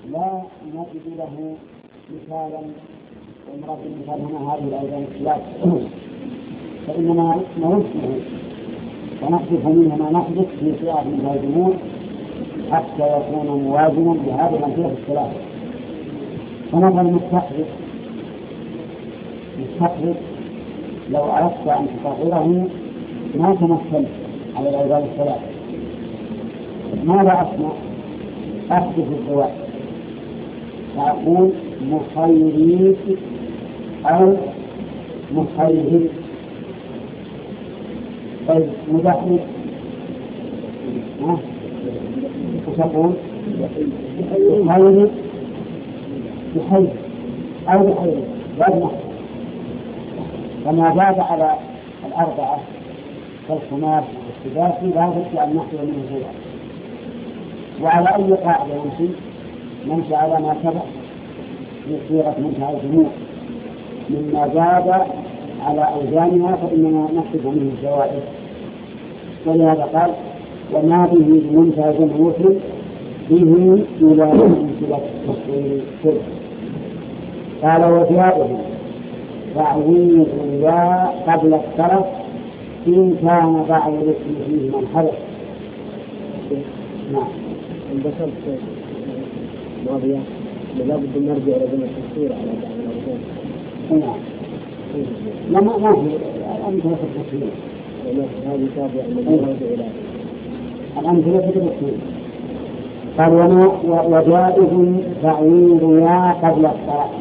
لا نجد له مثالا، ومراد المثال هنا هذه الأيام الثلاث، فإنما نرسله ونحذف منه ما نحذف في صيغة من الجموع حتى يكون موازنا بهذه الأمثلة الثلاثة. فمثلا مستخرج لو أردت أن تصغره ما تمثل على الأيام الثلاثة، ماذا أصنع؟ أحذف الزواج فأقول مخيريت أو مخير. طيب مدحرج وتقول بخير بخير أو بخير وابنه. فما زاد على الأربعة كالخماس والسداسي لا بد أن نحصل منه شيئا. وعلى أي قاعدة نمشي على ما سبق في صيغة منتهى الجموع، مما زاد على أوزانها فإننا نحسب منه الزوائد. ولهذا قال وما به بمنتهى الجموع به إلى أمثلة التصوير كله. قال وجاءه تعويض يا قبل الطرف إن كان بعض الاسم فيه منحرف. نعم. انبسطت ماضية لا بد أن نرجع إلى ذلك التصوير على بعض الأرقام. نعم. لما في الأمثلة في التصوير. هذه تابعة من الأمثلة في التصوير. قال وجائز تعويض يا قبل الطرف.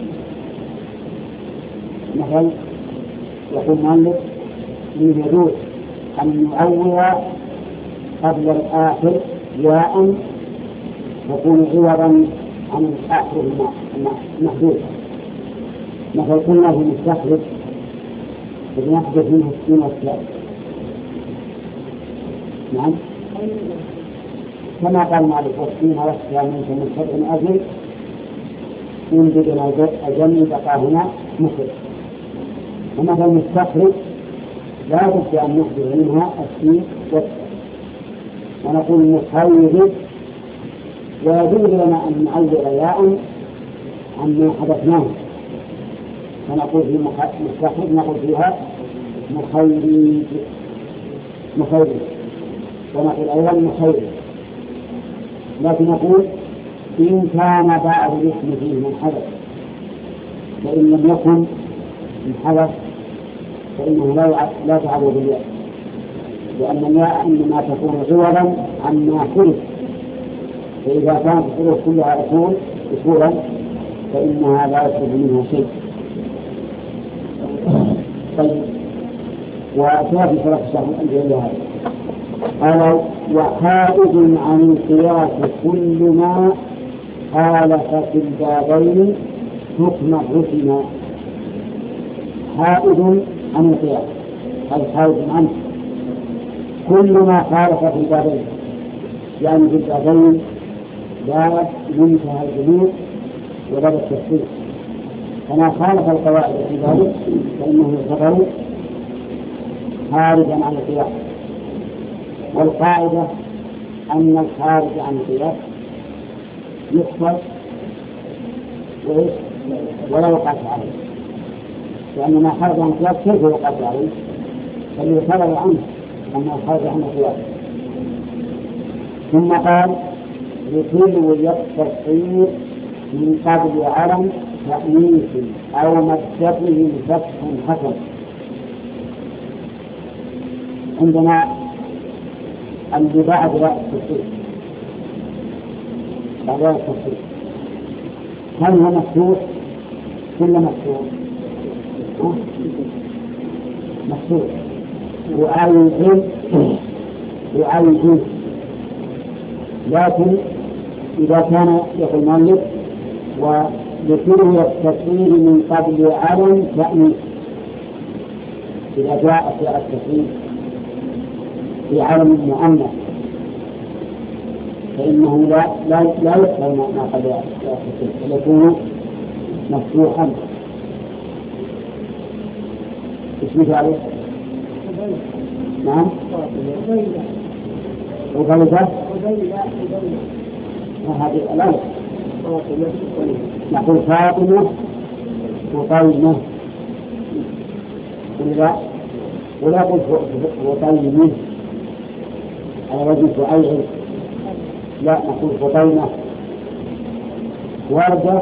مثلا يقول مؤلف من يجوز أن نعوض قبل الآخر ياء يكون عوضا عن الآخر المحدود. مثل قلنا في المستخرج بنحدث منه السين والساء. نعم كما قال مالك والسين والساء من شرط أجل إن بدنا أجل بقى هنا مثل. ومثل المستخرج لا بد أن نحدث منها السين والساء ونقول مخير. ويجوز لنا أن نعوض ياء عما حدثناه فنقول في مستخرج نقول فيها مخير ونقول أيضا مخير. لكن نقول إن كان بعض الاسم فيه منحدث، فإن لم يكن منحدث فإنه لا تعوض بالياء، لأن الياء إنما تكون عوضا عما خلف. فإذا كانت الحروف كلها أصولا فإنها لا يصدر منها شيء. طيب وأتى في شرح الشرح الأنجيل هذا قال وحائد عن القياس كل ما خالف في البابين حكم الرسم. حائد عن القياس أي حائد عنه كل ما خالف في البابين، يعني في البابين باب منتهى الجموع وباب التفسير. فما خالف القواعد في ذلك فإنه يعتبر خارجا عن القياس. والقاعدة أن الخارج عن القياس يحفظ ولا يقاس عليه، لأن ما خرج عن القياس كيف يقاس عليه؟ فليعتبر عنه أنه خارج عن القياس. ثم قال لكل التصوير من قبل علم تأنيث أو مكتبه فتح حسن. عندنا اللي بعد رأس التصوير بعد رأس التصوير هل هو مفتوح كل مفتوح؟ مفتوح وعايزين. لكن إذا كان يقول مؤلف ولكل التصوير من قبل علم تأنيث، إذا جاء في التصوير في علم مؤنث فإنه لا يقبل ما قبل التصوير ويكون مفتوحا. اسمه ذلك نعم وغيره هذه لا نقول فاطمة وطيمة ولا قل وطيمة على وجه فعيل، لا نقول فطيمة. وردة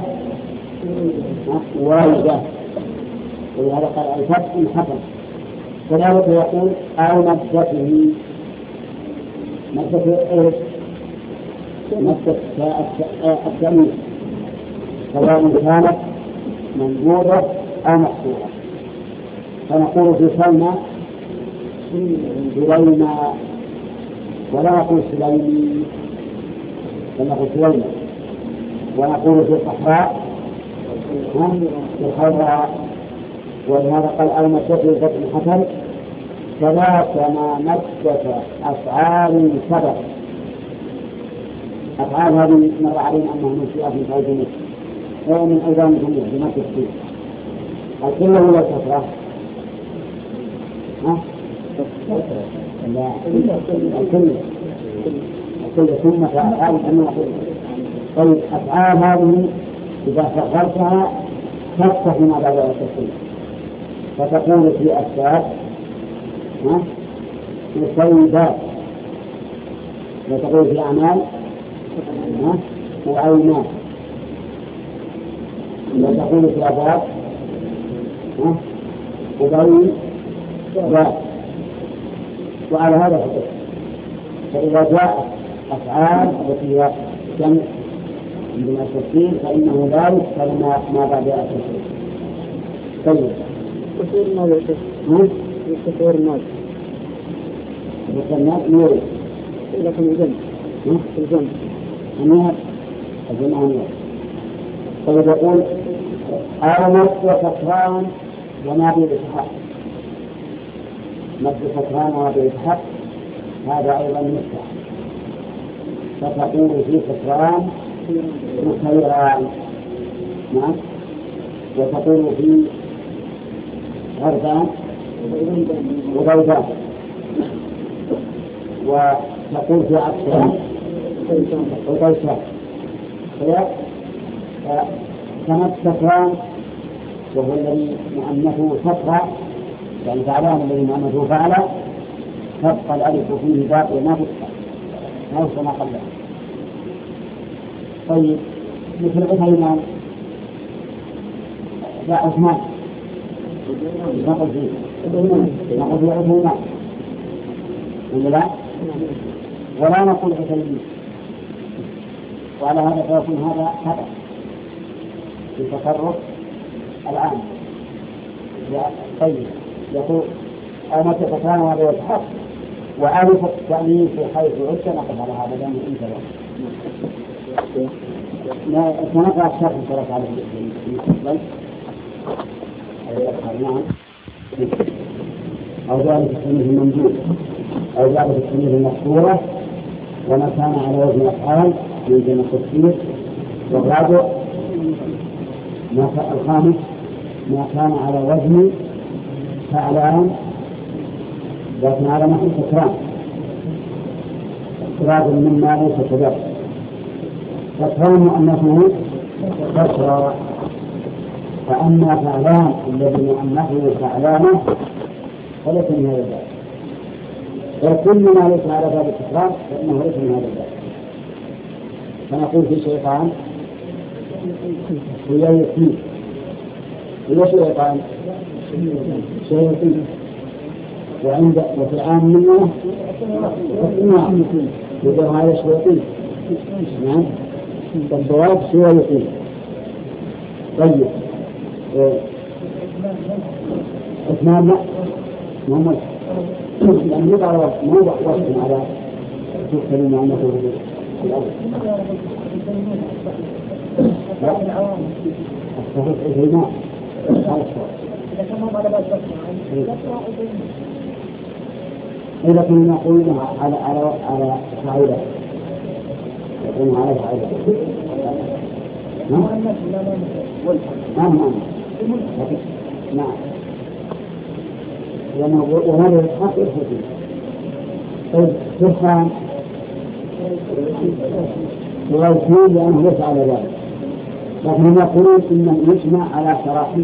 وردة، ولهذا قال الفتح حسن. كذلك يقول أو مدته، مدته إيش؟ مدة التأمين سواء كانت منجودة أو مقصورة. فنقول في سلمى سليمة، ولا نقول سليمي، فنقول سليمة. ونقول في الصحراء في الخضراء، ولهذا قال أو مدته فتح حسن. ثلاث ما مدة أفعال سبق. أفعال هذه مر علينا أنها منشئة من فوق الجميع ومن أيضا الجميع بما تكفي. الكل ولا الكثرة؟ لا، الكل ثم فأفعال الجميع. طيب أفعال هذه إذا صغرتها تفتح ما بعد التفصيل، فتقول في أسباب مسيبات، وتقول في أعمال وعينات، وتقول في أبواب وبين ذات. وعلى هذا الحدث فإذا جاءت أفعال التي هي جمع عندنا التفصيل فإنه لا يذكر ما بعد التفصيل. طيب كثير الماضي كثير الماضي الناس يوري لكن الجنب الناس الجنب. طيب يقول أو وفتران وما بالإسحاق. مد فتران وما بالإسحاق هذا أيضا مفتاح، فتقول في فتران مخيران، نعم، وتقول في غربان وبيضان، وتقول في عطشان وطيشان. كانت فتران وهو الذي مؤنثه فترة، يعني فعلان الذي مؤنثه فعل، تبقى الألف فيه باقي ما تفتح ما يفتح ما قبله. طيب مثل عثمان، لا عثمان نقول فيه عثمان ولا لا؟ ولا نقول عثمان. وعلى هذا فيكون هذا خطأ في التصرف العام. طيب يقول أو متى فتران وهذا يتحق وألف التأمين في حيث عدت نقف على هذا لأنه انتبه. سنقرأ الشرح الثلاث على المستقبل. نعم. أو ذلك التأمين الممدود أو ذلك التأمين المقصورة وما كان على وزن أفعال من جمع التفسير. والرابع الخامس ما كان على وزن فعلان لكن على نحو تكرار إخراج مما ليس كذلك. تكرار مؤنثه كسرى، فأما فعلان الذي مؤنثه فعلانه فليس من هذا الباب، وكل ما ليس على باب التكرار فإنه ليس من هذا الباب. فنقول في شيطان هي يسير، هي شيطان شيطان، وفي العام منه يقول هذا شيطان. نعم، فالجواب شيطان. طيب عثمان لا محمد لأن يضع وصف على تكلم عن نفسه الصحيح عثمان إذا كنا نقول على فاعلة يقول على فاعلة نعم وهذا الحق الحكم. طيب سبحان ويكون لأنه ليس على ذلك لكن يقولون إنه يجمع على شراحين،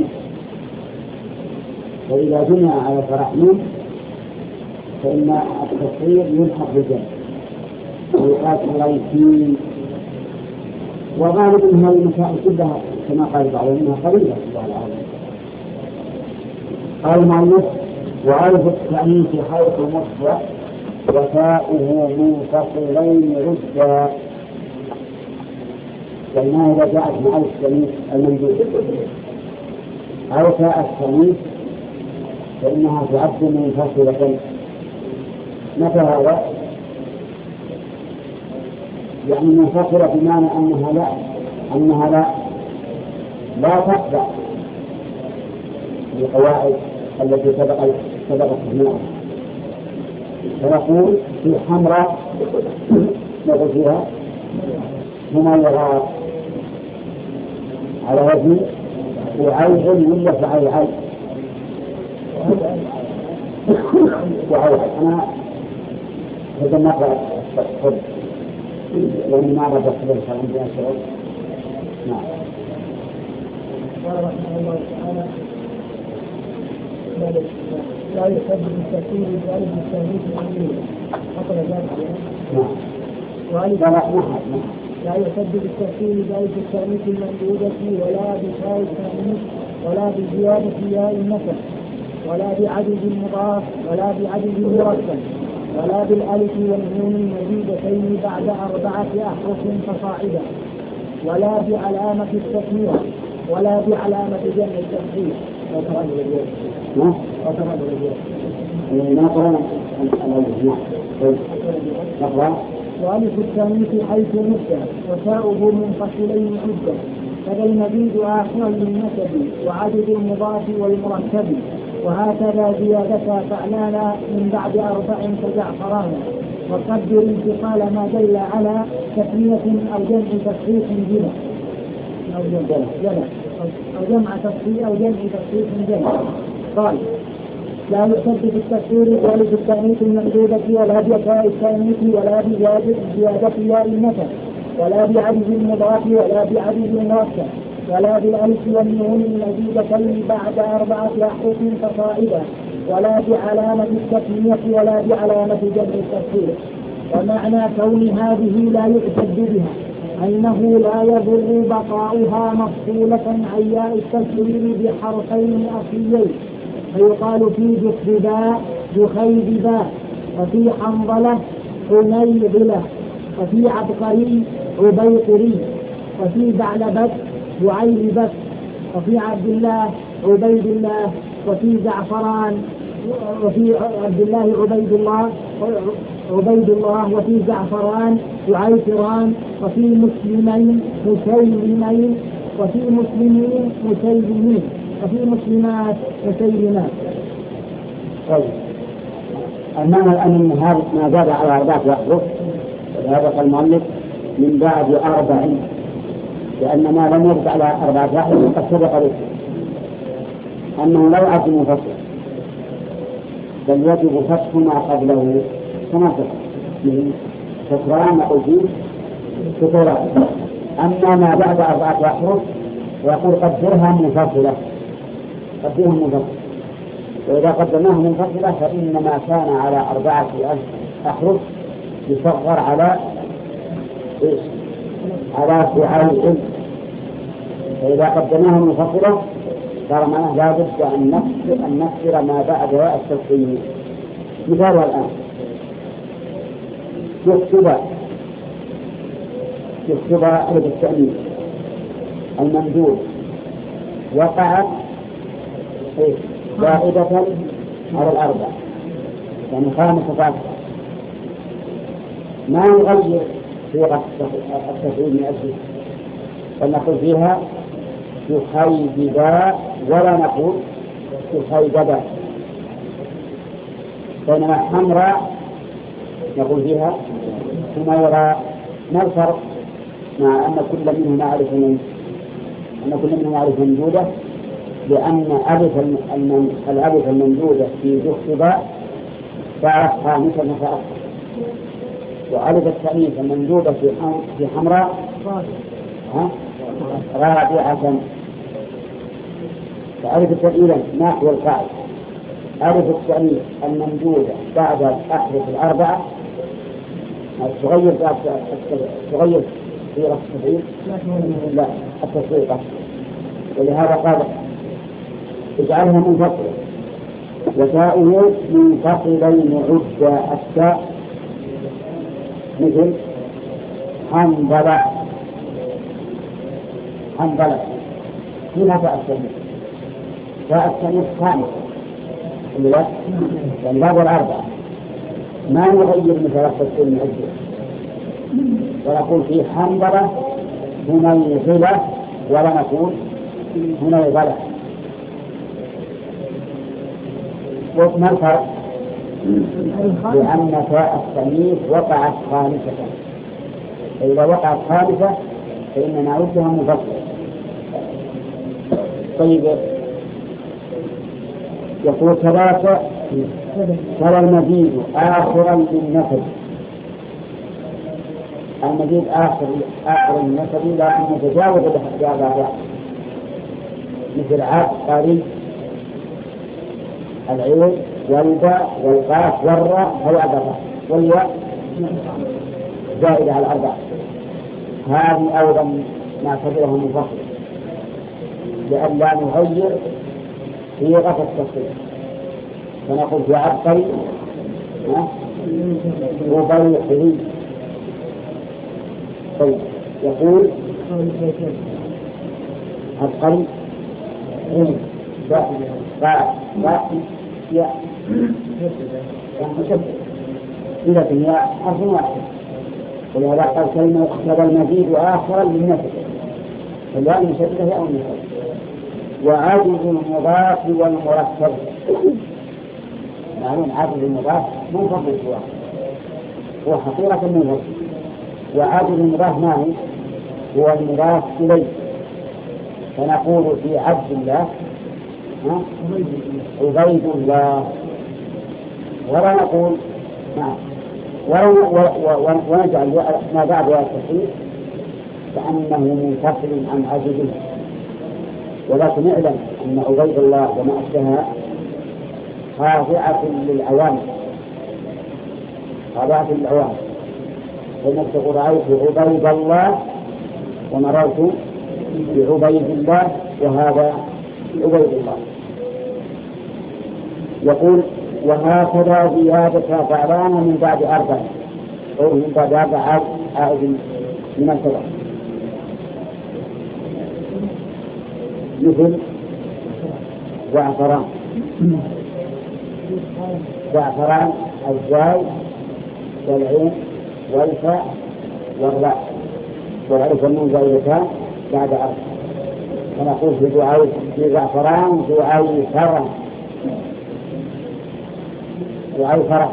وإذا جمع على شراحين فإن التصغير يلحق بالجمع ويقال ريسين. وغالب أن هذه المسائل كلها كما قال بعضهم منها قليلة الله العظيم. قال المؤلف: وعرف التأنيث حيث مصدر وفاؤه منفصلين ردا. فإنها إذا جاءت مع التأنيث الممدود أو فاء التأنيث فإنها تعد منفصلة. متى هذا؟ يعني منفصلة بمعنى أنها لا تخضع للقواعد التي سبقت فيها. فنقول في حمراء نقول فيها مميزات على وزن وعيب ولا فعيب وعيب. أنا هذا نقرأ لأن ما رأى بخبر عندنا شعور. نعم. قال رحمه الله تعالى: لا يحب بالتأثير بألف التهديد المؤمنين. حصل ذلك. نعم. لا يحب بالتأثير بألف التأنيث الممدودة ولا بفاء التأنيث ولا بزيادة ياء النسب ولا بعدد المضاف ولا بعدد المركب ولا بالألف والنون المزيدتين بعد 4 أحرف فصاعدا ولا بعلامة التكمية ولا بعلامة جمع التفصيل. وألف التأنيث حيث مبدأ وفاؤه منفصلين جدا فذا المزيد آخر للنسب وعدد المضاف والمركب وهكذا زيادة فعلانا من بعد 4 كزعفران وقدر انتقال ما دل على تسمية أو جمع تصحيح جنة أو جمع تصحيح أو جمع تصحيح جنة. قال: لا يحب بالتفسير ولا بالتأنيث الممدودة ولا بفاء التأنيث ولا بزيادة ياء النسب ولا بعدد المضاف ولا بعدد المركب ولا بالألف والنون المزيدتين بعد 4 أحرف فصاعدا ولا بعلامة التسمية ولا بعلامة جمع التفسير. ومعنى كون هذه لا يعتد بها أنه لا يضر بقاؤها مفصولة عن ياء التسوير بحرفين أصليين، فيقال في جحباء جخيبباء وفي حنظلة حنيظلة وفي عبقري عبيقري وفي بعلبك وعيلبك وفي عبد الله عبيد الله وفي زعفران وفي عبد الله عبيد الله وفي زعفران وعيفران وفي مسلمين مسيلمين وفي مسلمين مسيلمين وفي مسلمات مسيلمات. المعنى الآن هذا ما زاد على 4 أحرف هذا قال المؤلف من بعد 4 لأن ما لم يرد على 4 أحرف قد سبق له أنه لا يعد منفصل بل يجب فتح ما قبله كما من كسران أو فيه كسران. أما ما بعد 4 أحرف ويقول قدرها منفصلة وإذا قدرناها منفصلة فإن ما كان على 4 أحرف يصغر على فعل. فإذا قدرناها منفصلة صار معناه لا بد أن نكسر ما بعد التفصيل. مثالها الآن يكتب ألف التأنيث الممدود وقعت زائدة على 4 يعني 5 فاصلة ما نغير صيغة التفعيل من أجله بل نقول فيها يخيبا ولا نقول يخيبا. بينما حمراء نقول فيها حميراء. ما الفرق مع أن كل منهما ألف ممدودة؟ لأن الألف الممدودة في جحباء صارت 5 فأكثر وألف التأنيث الممدودة في حمراء رابعة. فألف التأويل ما هو القاعدة؟ ألف التأويل الممدودة بعد الأحرف الأربعة تغير في رفع التفعيل؟ لا، التصريف. ولهذا قال اجعلها منفصلة. وتاؤه منفصلين عدة التاء مثل حنظلة. فيها تاء التأنيث. تاء التأنيث خامسة يعني بعد الأربعة ما نغير مثل التصريف من عدة، ونقول في حنظلة هنيظلة ولا نقول هنيظلة. وما الفرق؟ لأن تاء التأنيث وقعت خامسة، فإذا وقعت خامسة فإننا نعدها منفصلة. طيب، يقول ثلاثة ترى المزيد آخرا للنسب. المزيد آخر للنسب لكن يتجاوز الأحجار مثل عبقري، العين والباء والقاف والراء هو الأربعة، والياء زائدة على الأربعة. هذه أيضا نعتبرها منفصلة لئلا نغير صيغة التصريف، فنقول في عبقري وبيحري. طيب، يقول عبقري إذا هي حرف واحد. ولهذا قال كلمة اختار المزيد آخرا للنسب، فالواو مشددة أو النسب. وعدد المضاف والمركب. معلوم عدد المضاف منفصل هو حقيقة منفصل. وعدد المضاف ما هو المضاف إليه، فنقول في عبد الله عبيد الله، ولا نقول ونجعل ما بعد التصحيح كأنه منفصل عن عبده. ولكن اعلم أن عبيد الله وما أشبهها خاضعة للعوام، فإنك تقول رأيت عبيد الله ومررت بعبيد الله وهذا عبيد الله. يقول وهكذا زيادة فعلان من بعد أربع، أو من بعد أربع عائد من الكبر، مثل زعفران الزاي والعين والفاء والراء والعرف والنون زائدتان بعد أربع. فنقول في زعفران دعاء فرح.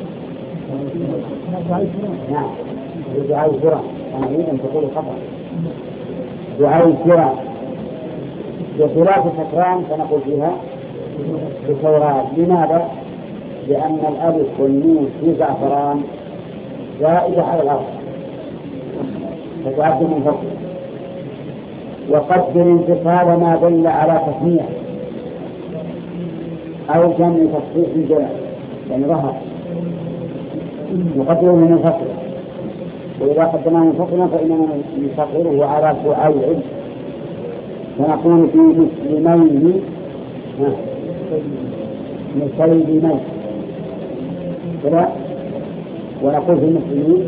نعم، دعاء فرح. أنا أريد أن تقول خطأ. دعاء فرح. بخلاف سكران فنقول فيها بثورات. لماذا؟ لأن الألف والنون في زعفران زائدة على الأرض فتعد منفصلة. وقدر انفصال ما دل على تسمية أو جمع تصحيح الجمع، يعني ظهر نقدره منفصلا. وإذا قدمناه منفصلا فإننا نصغره على فعيل، فنقول في مسلمين مسلمين كذا، ونقول في المسلمين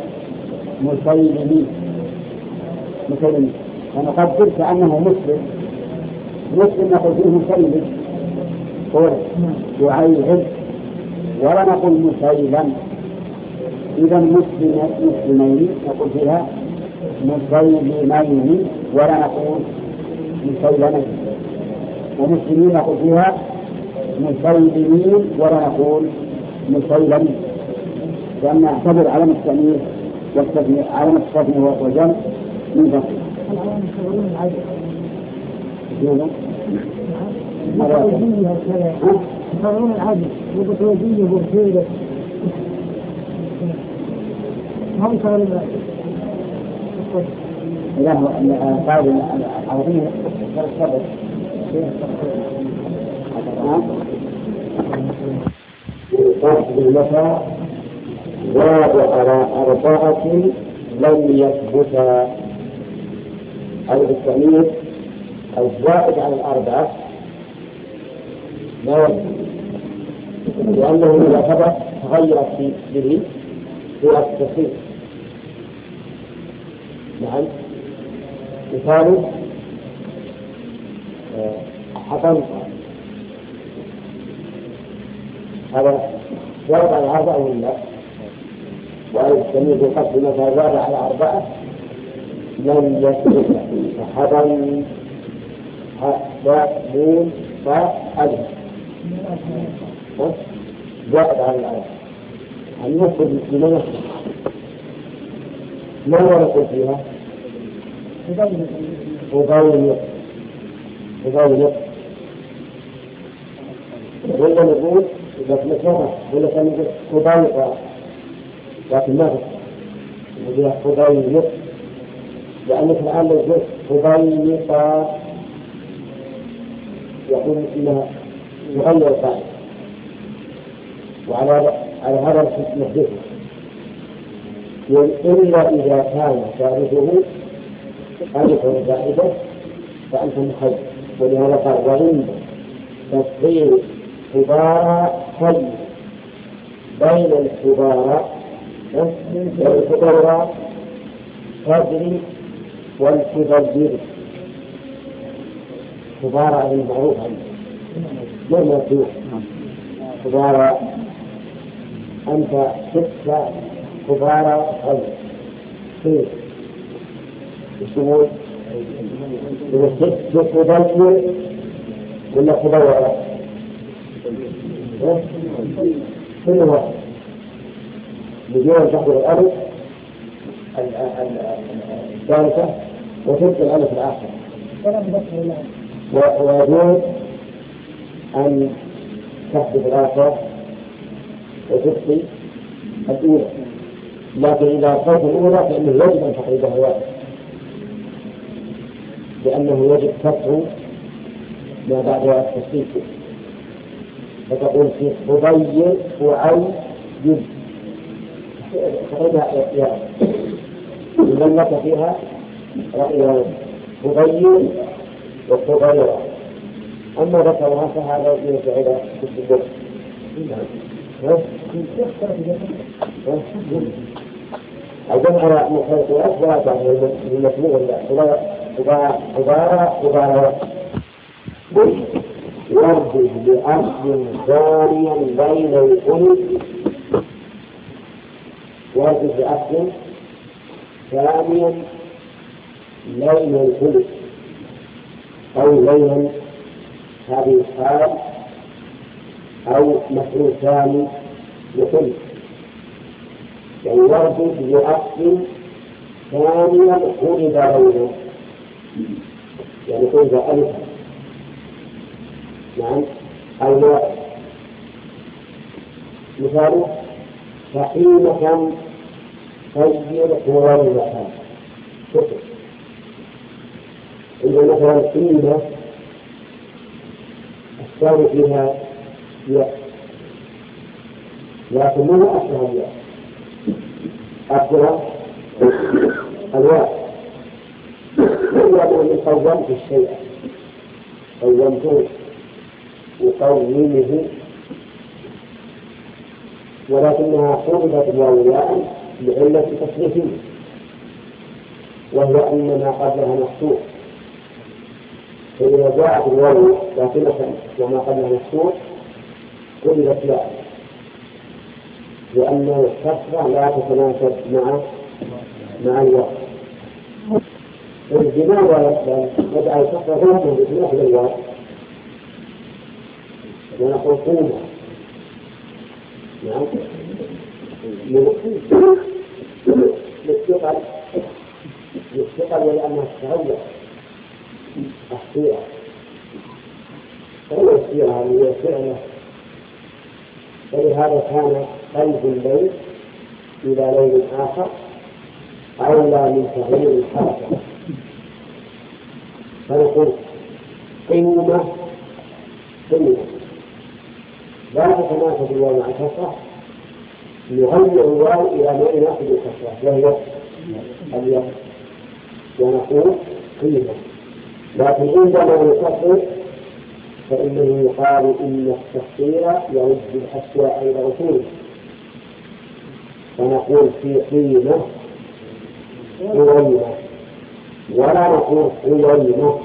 مسلمين، ونقدر كأنه مسلم نقول فيه مسلم يعيد، ولا نقول مسيلم. إذا مسلمين نقول فيها مسيلمين ولا نقول مسيلمين، ومسلمين نقول فيها مسيلمين ولا نقول مسيلمين، لأن نعتبر علامة التأنيث علامة التثنية والجمع من ذلك. يصورون العدل وبتوجيه وبرسيلة هم يصورون له قاعدة عربية صاحب المتى زاد على 4 لم يثبتا، أو بالتأمين الزائد على 4 لا يثبت، لأنه إذا ثبت تغيرت به صورة التصريف. نعم، مثال حطن هذا زاد على 4 أو لا، وأي التمييز قد مثلا زاد على 4 لم يثبت، فحطن باء نون فاء ألف زائد على 4 أن يثبت لمن ما نقول فيها مضايق ولا نقول إذا كنت ولا كان نقول مضايقة، لكن ما نقول مضايق، لأنك الآن لو قلت مضايقة يقول إنها تغير الفاعل، وعلى هذا نحدثه إلا إذا كان ثالثه ألف زائدة فأنت مخير. ولهذا قال وعند تصغير حبارى حي بين الحبارى والحبارى تجري والتبذر. حبارى المعروف عنه ما مفتوح حبارى، أنت شفت حبارى حي كيف يسمون إذا شفت تبذر ولا تبذر كل واحد بدون تأخذ الألف الثالثة وتبقى الألف الآخر، ويجوز أن تحذف الآخر وتبقي الأولى، لكن إذا قلت الأولى فإنه يجب أن تقريبها واحد، لأنه يجب كسر ما بعدها التسليم، فتقول في خضير وعي جد تقريبها اختيار لمن لك فيها رأيه خضير وخضير، أما ذكرها فهذا يرجع إلى الدكتور. الجمع مخيطات لا تعني المسموع عبارة يرجع بأصل ثانيا بين الأنف، يرجع بأصل ثانيا بين الأنف أو بين هذه الحال أو مفعول ثاني لكل، يعني يرجع بأصل ثانيا قرب بينه، يعني قرب ألف. نعم، أو مثال فحينة تغير حوار المكان. شوفوا إذا مثلا حينة الثاني فيها ياء، لكن ما هو أصلها الياء، أصلها الواء. يقول من قومت الشيء قومته يقومه، ولكنها حربت الواو ياء لعلة تصريفه، وهو أن ما قبلها مفتوح، فإذا جاءت الواو باطلة وما قبلها مفتوح قلبت ياء، لأن الكسرة لا تتناسب مع الواو. لماذا نجعل الكسرة ظاهرة بخلاف الواو ونقول قومة؟ نعم، للثقل ولأنها تتغير الصيغة، فهو الصيغة هي فعله، ولهذا كان قلب الليل إلى ليل آخر أولى من تغيير الحركة فنقول قيمة قيمة لا تتناسب الواو مع الكسرة، نغير الواو إلى ما يناسب الكسرة وهي الياء ونقول قيمة. لكن عندما نكسر فإنه يقال إن التفسير يرد الأشياء إلى أصولها، فنقول في قيمة قويمة ولا نقول قويمة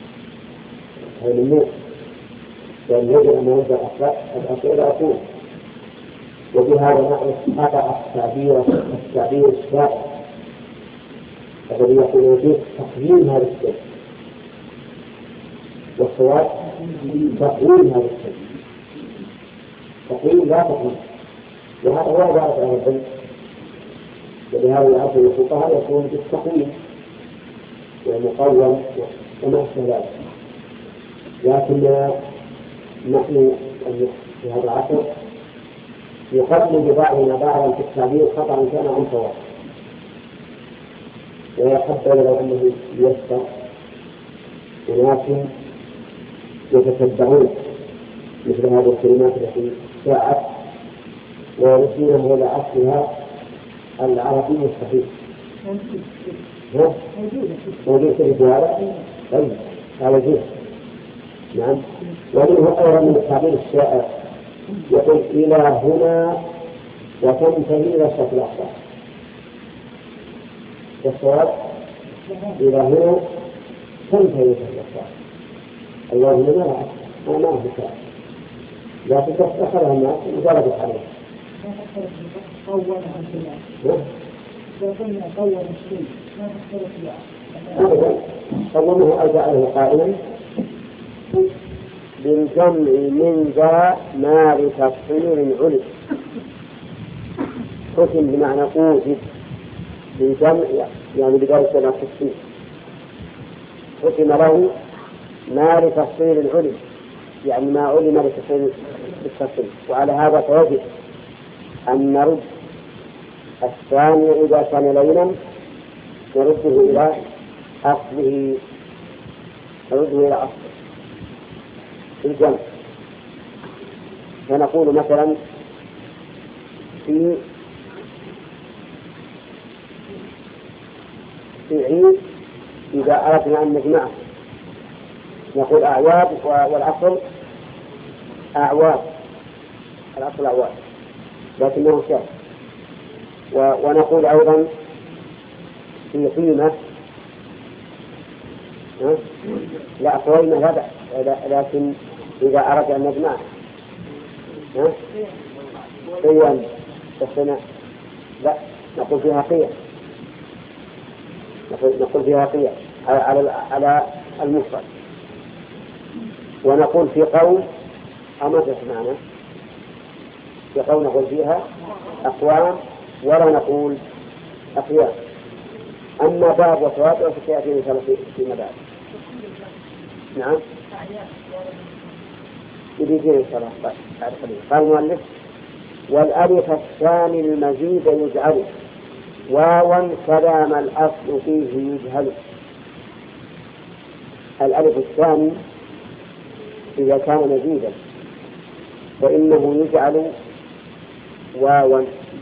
هلمة، لأن يجب أن نرد الأشياء إلى أصولها. وبهذا نعرف خطأ التعبير الشائع الذي يقول فيه تقييم هذا الشيء، والصواب تقويم هذا الشيء، تقويم لا تقويم، وهذا هو عبارة عن العلم. ولهذا العصر الفقهاء يكون بالتقويم والمقوم وما أشبه ذلك. لكن نحن في هذا العصر يقدم ببعضنا بعضا في التعبير خطأ كان عن صواب، ويحب لو أنه يسر ولكن يتتبعون مثل هذه الكلمات التي جاءت ويرسلونها إلى أصلها العربي الصحيح. موجود في هذا؟ طيب هذا جيد. نعم. ومنه أيضا من التعبير الشائع يقول إلى هنا وتنتهي إلى الشكل الأخضر، والصواب إلى هنا تنتهي إلى الشكل الأخضر. الله هنا ما هو كافر، لكن تأخرها الناس وجربت عليه. قومه أو جعله قائلا بالجمع من ذا ما لتفصيل علم، حكم بمعنى أوجد بالجمع يعني بداية التفصيل، حكم له ما لتفصيل العلم يعني ما علم لتفصيل بالتفصيل. وعلى هذا فيجب أن نرد الثاني إذا كان لينا نرده إلى أصله، نرده إلى أصله في الجمع. فنقول مثلا في عيد إذا أردنا أن نجمعه نقول أعواد، والأصل أعواد، الأصل أعواد لكنه شاذ. ونقول أيضا في قيمة لا قويمة لا بأس، لكن إذا أردت أن نجمع قيم السنة لا نقول فيها قيم، نقول فيها قيم على المفرد. ونقول في قول أما تسمعنا في قول نقول فيها أقوام ولا نقول أقيام. أما باب وتواتر فسيأتي إن شاء الله في مبادئ. نعم يجينا إن شاء الله. قال المؤلف والألف الثاني المزيد يجعل واوا كلام الأصل فيه يجهل. الألف الثاني إذا كان مزيدا فإنه يجعل واوا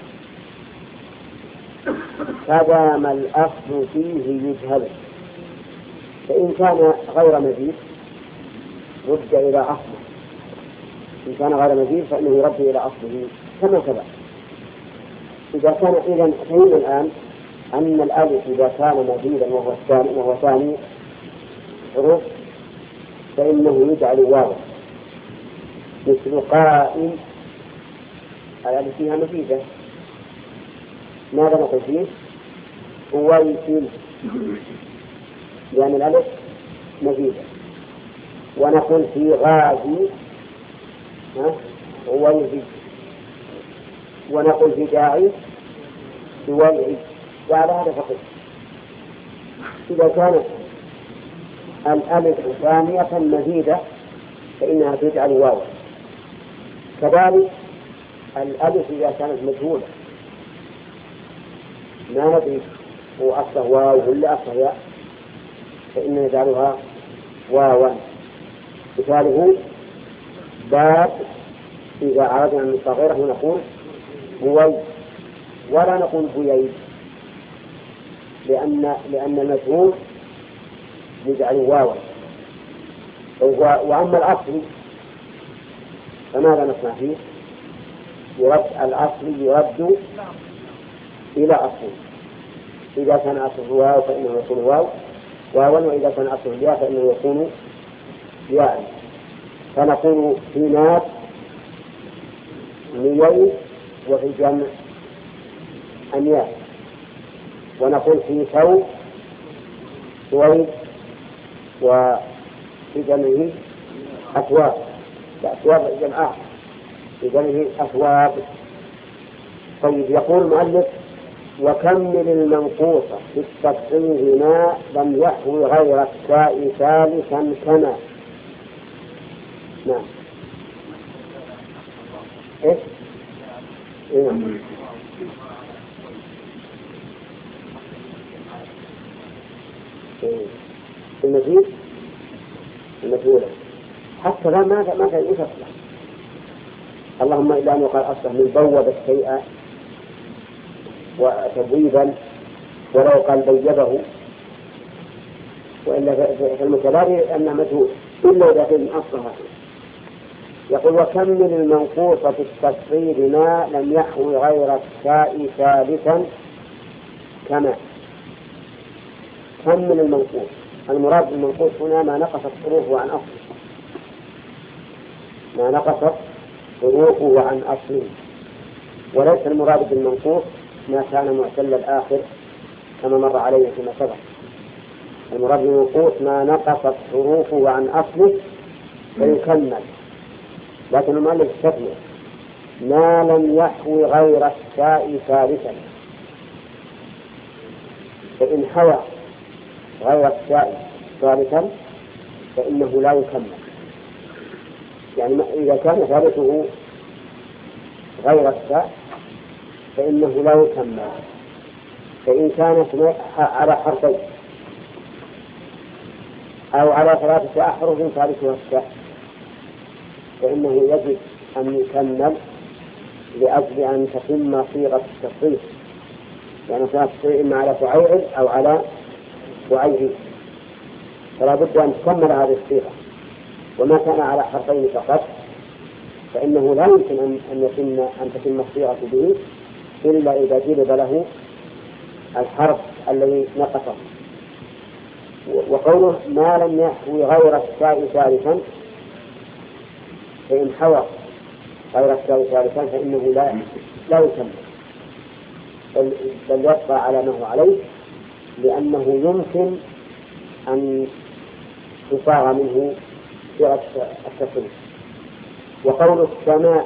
كلام الأصل فيه يجهل. فإن كان غير مزيد رد إلى أصله، إن كان غير مزيد فإنه يرد إلى أصله كما سبق. إذا كان إذن فهم الآن أن الألف إذا كان مزيدا وهو ثاني حروف فإنه يجعل واوا مثل قائم، الألف فيها مزيدة ماذا نقول فيه؟ قويتين لأن الألف مزيدة. ونقول في غازي قويتين، ونقول في داعي قويتين. وعلى هذا فقط إذا كانت الألف ثانية مزيدة فإنها تجعل واوا. كذلك الألف إذا كانت مجهولة ما ندري هو أصله واو ولا أصله ياء فإن نجعلها واوا مثاله باب. إذا أردنا أن نصغره نقول بوي ولا نقول بويي، لأن المجهول يجعل واوا. وأما الأصل فماذا نصنع فيه؟ الأصل يرد إلى أصل. إذا كان أصله واو فإنه يكون واو واوا، وإذا كان أصله ياء فإنه يكون ياء. فنقول في ناس ميي وفي جمع أنياء، ونقول في ثوب ثويب وفي جمعه أثواب. أثواب جمعاء في جمعه أثواب. طيب، يقول المؤلف وكمل المنقوص في التفصيل ما لم يحوي غير التاء ثالثا كما. نعم. إيه؟ إيه؟ المزيد المجهولة حتى لا ما كان يفصل. اللهم إلا أن يقال أصله من بوب الشيء وتبويبا، ولو قال بيبه، وإلا في المتبادر أنه مجهول إلا إذا كان أصلها. يقول وكمل المنقوص في التفصيل ما لم يحوي غير التاء ثالثا كما. كمل المنقوص، المراد بالمنقوص هنا ما نقصت حروفه عن أصله، ما نقصت حروفه عن أصله، وليس المراد بالمنقوص ما كان معتل الآخر كما مر عليه فيما سبق. المراد بالمنقوص ما نقصت حروفه عن أصله فيكمل. لكن المؤلف استثنى ما لم يحوي غير التاء ثالثا، فإن حوى غير التاء ثالثا فإنه لا يكمل. يعني إذا كان ثالثه غير التاء فإنه لا يكمل. فإن كانت على حرفين أو على 3 أحرف ثالثها التاء فإنه يجب أن يكمل لأجل أن تتم صيغة التصريف، يعني تصير إما على فعيل أو على فعيل، فلا بد أن تكمل هذه الصيغة. وما كان على حرفين فقط فإنه لا يمكن أن تتم الصيغة به إلا إذا جلب له الحرف الذي نقصه. وقوله ما لم يحوي غير التاء ثالثا، فإن حوى غير التاء ثالثا فإنه لا يكمل، بل يبقى على ما هو عليه، لأنه يمكن أن تصاغ منه صيغة التصريف. وقول السماء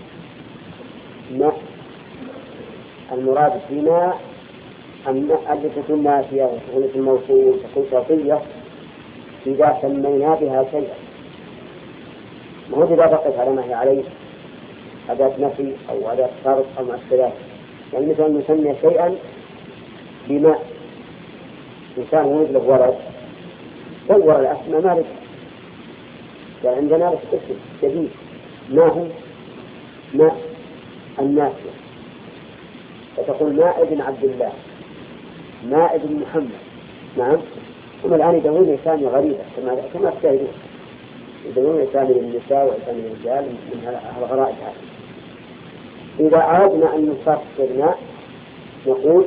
ماء، المراد بماء التي تكون نافية وتكون اسم موصول وتكون شرطية إذا سمينا بها شيئا، ما هو إذا بقيت على ما هي عليه أداة نفي أو أداة شرط أو مؤثرات. يعني مثلا نسمي شيئا بماء، إنسان يريد له ولد دور الأسماء مالك، يعني عندنا اسم جديد ما هو ماء النافية، فتقول ماء ابن عبد الله، ماء ابن محمد. نعم. هم الآن يدورون أسامي غريبة كما تشاهدون، يدورون أسامي للنساء وأسامي للرجال من الغرائب هذه. إذا أردنا أن نفسر ماء نقول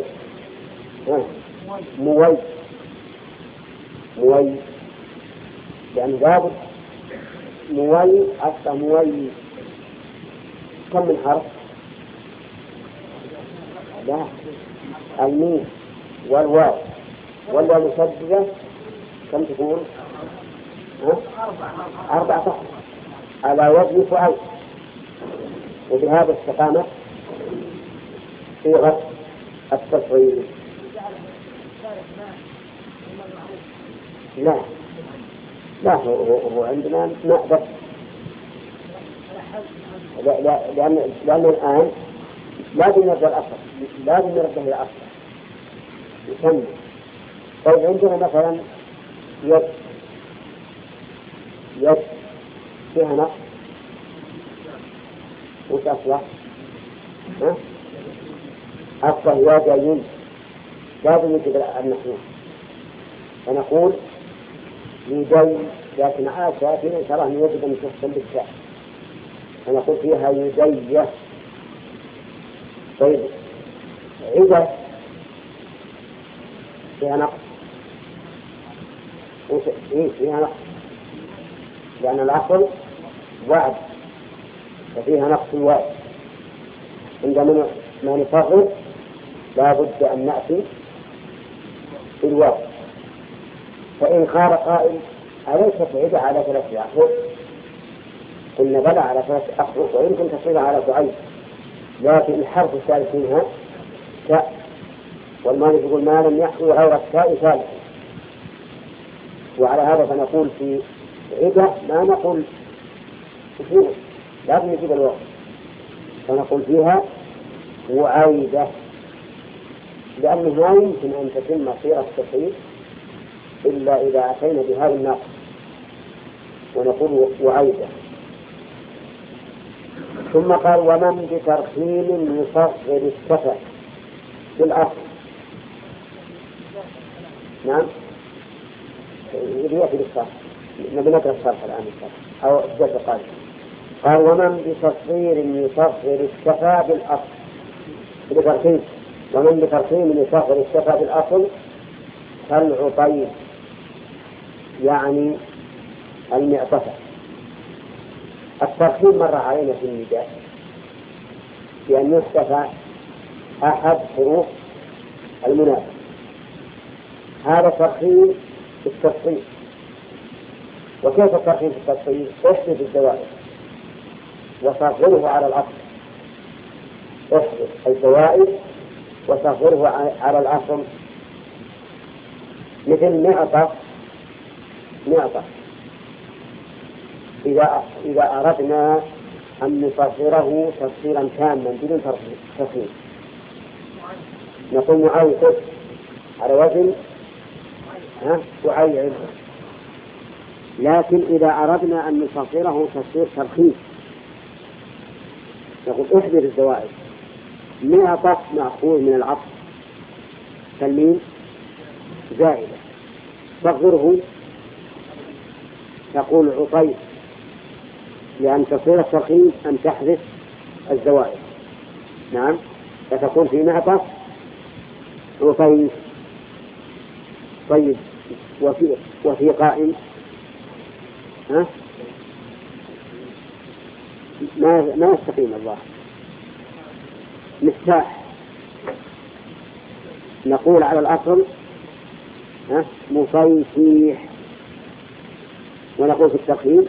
موي، موي، لأن لابد موي أصلا موي كم من حرف؟ لا، الميم والواو والواو مسددة كم تكون؟ 4 أحرف على وزن فعل. وبهذا استقامت صيغة التصريف. لا هو عندنا ماء بس، لأن الآن لازم نرجع الأصل، لازم نرجع إلى أصل يسمى. طيب عندنا مثلا يد، يد فيها نقص وش أصلح؟ أصلح يدين لازم يجب النحو، فنقول يدين، لكن عاشا فينا إن شاء الله أن يجب أن تحسن بالشاء، فنقول فيها يدية. طيب عدة فيها نقص، فيها نقص لأن الأصل وعد ففيها نقص الوعد. عندما ما نفرق لا بد أن نأتي بالوعد. فإن قال قائل أليست عدة على 3 أحرف؟ قلنا بلى على 3 أحرف ويمكن تصيرها على ضعيف، لكن الحرف الثالث منها تاء، والمالك يقول ما لم يحصل غير التاء ثالث. وعلى هذا فنقول في عدة ما نقول فيه لازم نجيب الوقت، فنقول فيها وعيدة، لأنه لا يمكن أن تتم صيغة التصحيح إلا إذا أتينا بهذا النقص، ونقول وعيدة. ثم قال ومن بترخيم يصغر السفر في الأصل. نعم يأتي بالصرف، نبنقرأ الصرف الآن أو الجزء قال ومن بتصغير يصغر السفا بالأصل بترخيم، ومن بترخيم يصغر السفا بالأصل كالعطيب يعني المعطفة. الترخيم مر علينا في النداء بأن يحتفى أحد حروف المنادى، هذا ترخيم في التصحيح. وكيف الترخيم في التصحيح؟ احذف الزوائد وصغره على الأصل، احذف الزوائد وصغره على الأصل، مثل معطف إذا أردنا أن نصغره تصغيرا تاما بدون ترخيم نقول معيطف على وزن تعيب. لكن إذا أردنا أن نصغره تصغير ترخيم نقول احذر الزوائد. معطف مأخوذ من العطف كالميم زائدة، صغره تقول عطيب، لأن تصير الترخيم أن تحذف الزوائد. نعم، فتكون في معطف عطيب. طيب وفي قائم ما يستقيم الله. مفتاح نقول على الأصل مصيفيح، ونقول في التقييم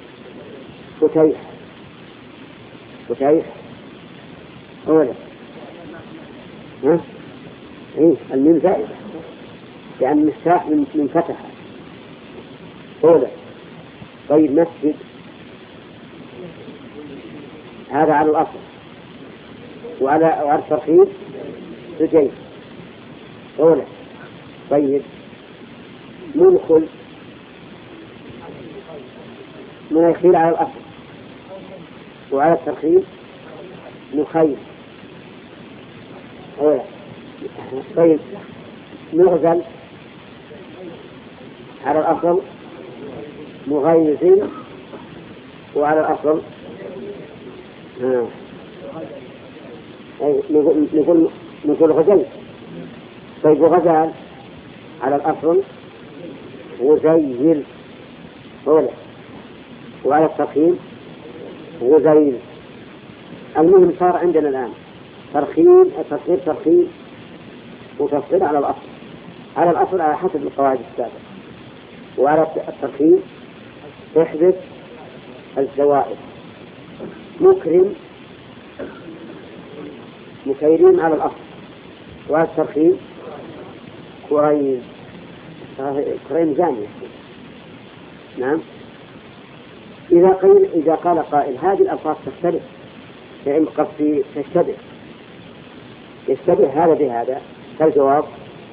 فتيح أولا الميم زائدة لأن مفتاح من فتح أولا. طيب مسجد هذا على الأصل، وعلى الترخيص سجين أولا. طيب منخل منخيل على الأصل، وعلى الترخيص نخيل أولا. طيب مغزل على الأصل مغيزين، وعلى الأصل نقول غزل. طيب وغزال على الأصل غزيل أولا، وعلى الترخيم غزيل. المهم صار عندنا الآن ترخيم وتصغير على الأصل، على الأصل على حسب القواعد السابقة، وعلى الترخيم احذف الزوائد. مكرم مكيرين على الأصل، وعلى الترخيم كريم زانية. نعم. إذا قال قائل هذه الألفاظ تختلف، يعني قصدي يشتبه هذا بهذا، فالجواب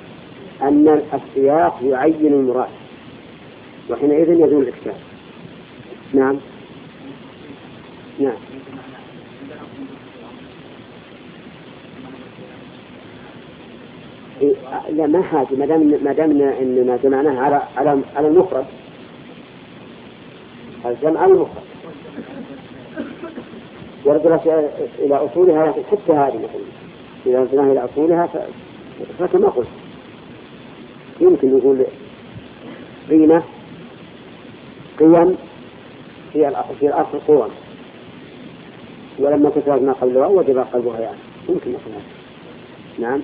أن السياق يعين المراد، وحينئذ يزول الإشكال. نعم نعم. لا ما حاجة، ما دام إننا جمعناها على المفرد، الجمع على المفرد ورجعت إلى أصولها. لكن حتى هذه مثلا إذا رجعناها إلى أصولها فكما قلت يمكن نقول قيمة قيم في الأصل قوة، ولما كثرت ما قبلها وجب قلبها يعني يمكن نقول هذا. نعم.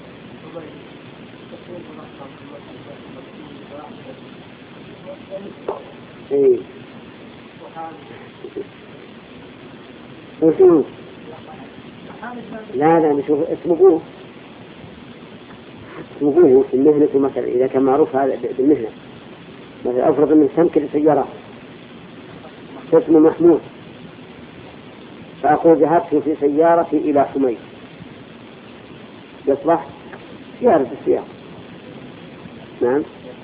إيه. لا نشوف اسمه في المهنة مثلا إذا كان معروف هذا بالمهنة، مثلا أفرض من سمك السيارة اسمه محمود، فأقول ذهبت في سيارتي إلى حميد، يصلح سيارة السيارة. نعم.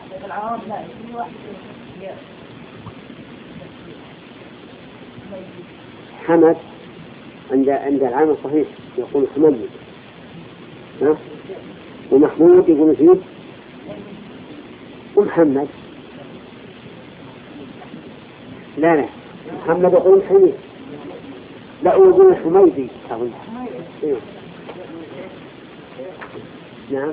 حمد عند العام الصحيح يقول حميد، ومحمود يقول فيه ومحمد. لا محمد يقول حميد، لا يقول حميدي. نعم.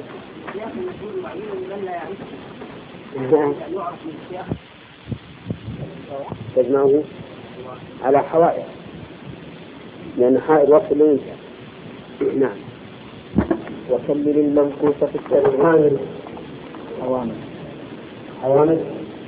تجمعه على حوائط لأن حائط وقت اللي ينشأ. نعم. وكمل المنقوص في الترجمة. حوامل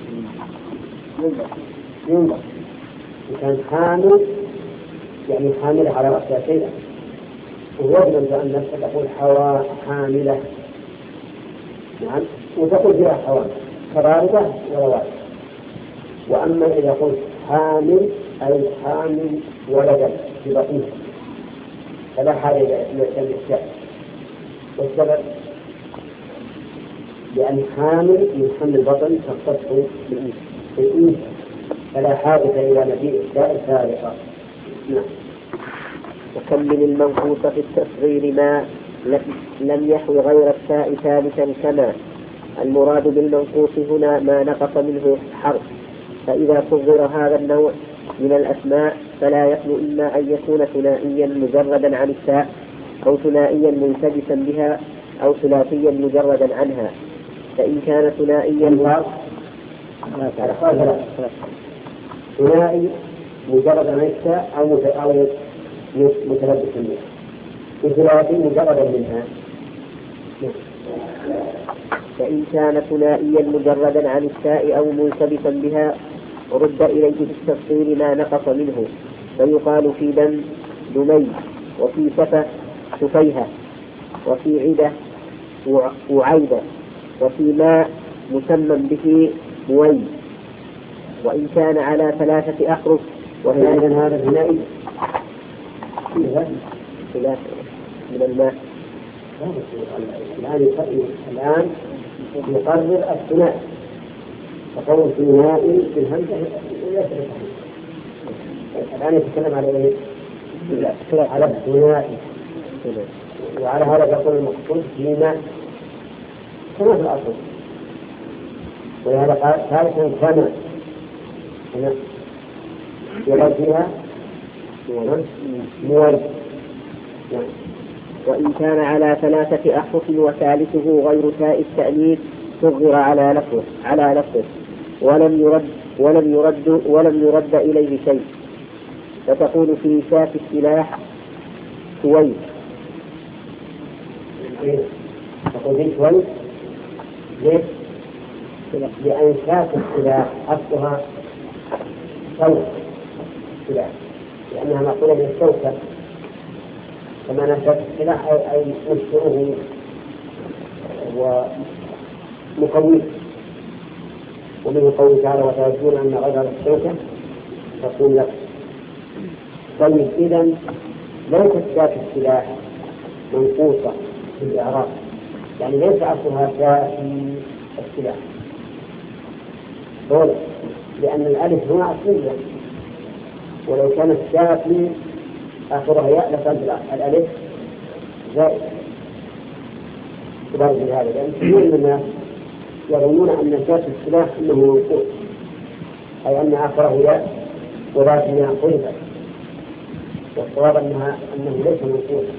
ينظر كان حامل يعني حاملة على رأسها شيئا، ويضمن بأن نفسك تقول حاملة. نعم. وتقول فيها حوامل كباردة وروائد. وأما إذا قلت حامل أي حامل ولدا في بطنها فلا حاجة إلى الإشكال. والسبب لأن حامل من حمل البطن تختص بالإنس فلا حاجة إلى مجيء السائل سابقا. نعم. وكمل المنقوص في التصغير ما لم يحوي غير التاء ثالثا كما. المراد بالمنقوص هنا ما نقص منه حرف، فإذا صغر هذا النوع من الأسماء فلا يخلو إما أن يكون ثنائيا مجردا عن التاء، أو ثنائيا منسجسا بها، أو ثلاثيا مجردا عنها. فإن كان ثنائيا ثنائي مجردا عن التاء أو متلبسا بها، وثلاثي مجردا منها. فإن كان ثنائيا مجردا عن التاء أو ملتبسا بها رد إليه في التفصيل ما نقص منه، فيقال في دم دمي، وفي سفة سفيهة، وفي عدة وعيدة، وفي ماء مسمى به موي. وإن كان على 3 أحرف وهي هذا الثنائي من الماء. الآن يقرر الثنائي، فقول ثنائي بالهمزة الآن يتكلم على إيه؟ على الثنائي، وعلى هذا يقول المقصود فيما كما في الأصل. ولهذا قال ثالثا كما يرى فيها موي. وإن كان على 3 أحرف وثالثه غير تاء التأنيث صغر على لفظه ولم يرد إليه شيء، فتقول في شاف السلاح سويد. تقول في سويد ليش؟ لأن شاف السلاح أصلها صوت السلاح، لأنها مقولة من الشوكة، كما نشأت السلاح أي مشتره ومقويه. ومن قوله تعالى وتعرفون أن غير الشوكة تقول لك. طيب إذن ليست ذات السلاح منقوصة في الإعراب، يعني ليس أصلها ذات السلاح لأن الألف هنا أصلية، ولو كانت ساكنة آخرها ياء لكانت الألف زائدة. كبار بهذا، لأن كثير من الناس يظنون أن الكاف في الصلاح أنه منقوص، أي أن آخره ياء وذاتها قلبت، والصواب أنه ليس منقوصا.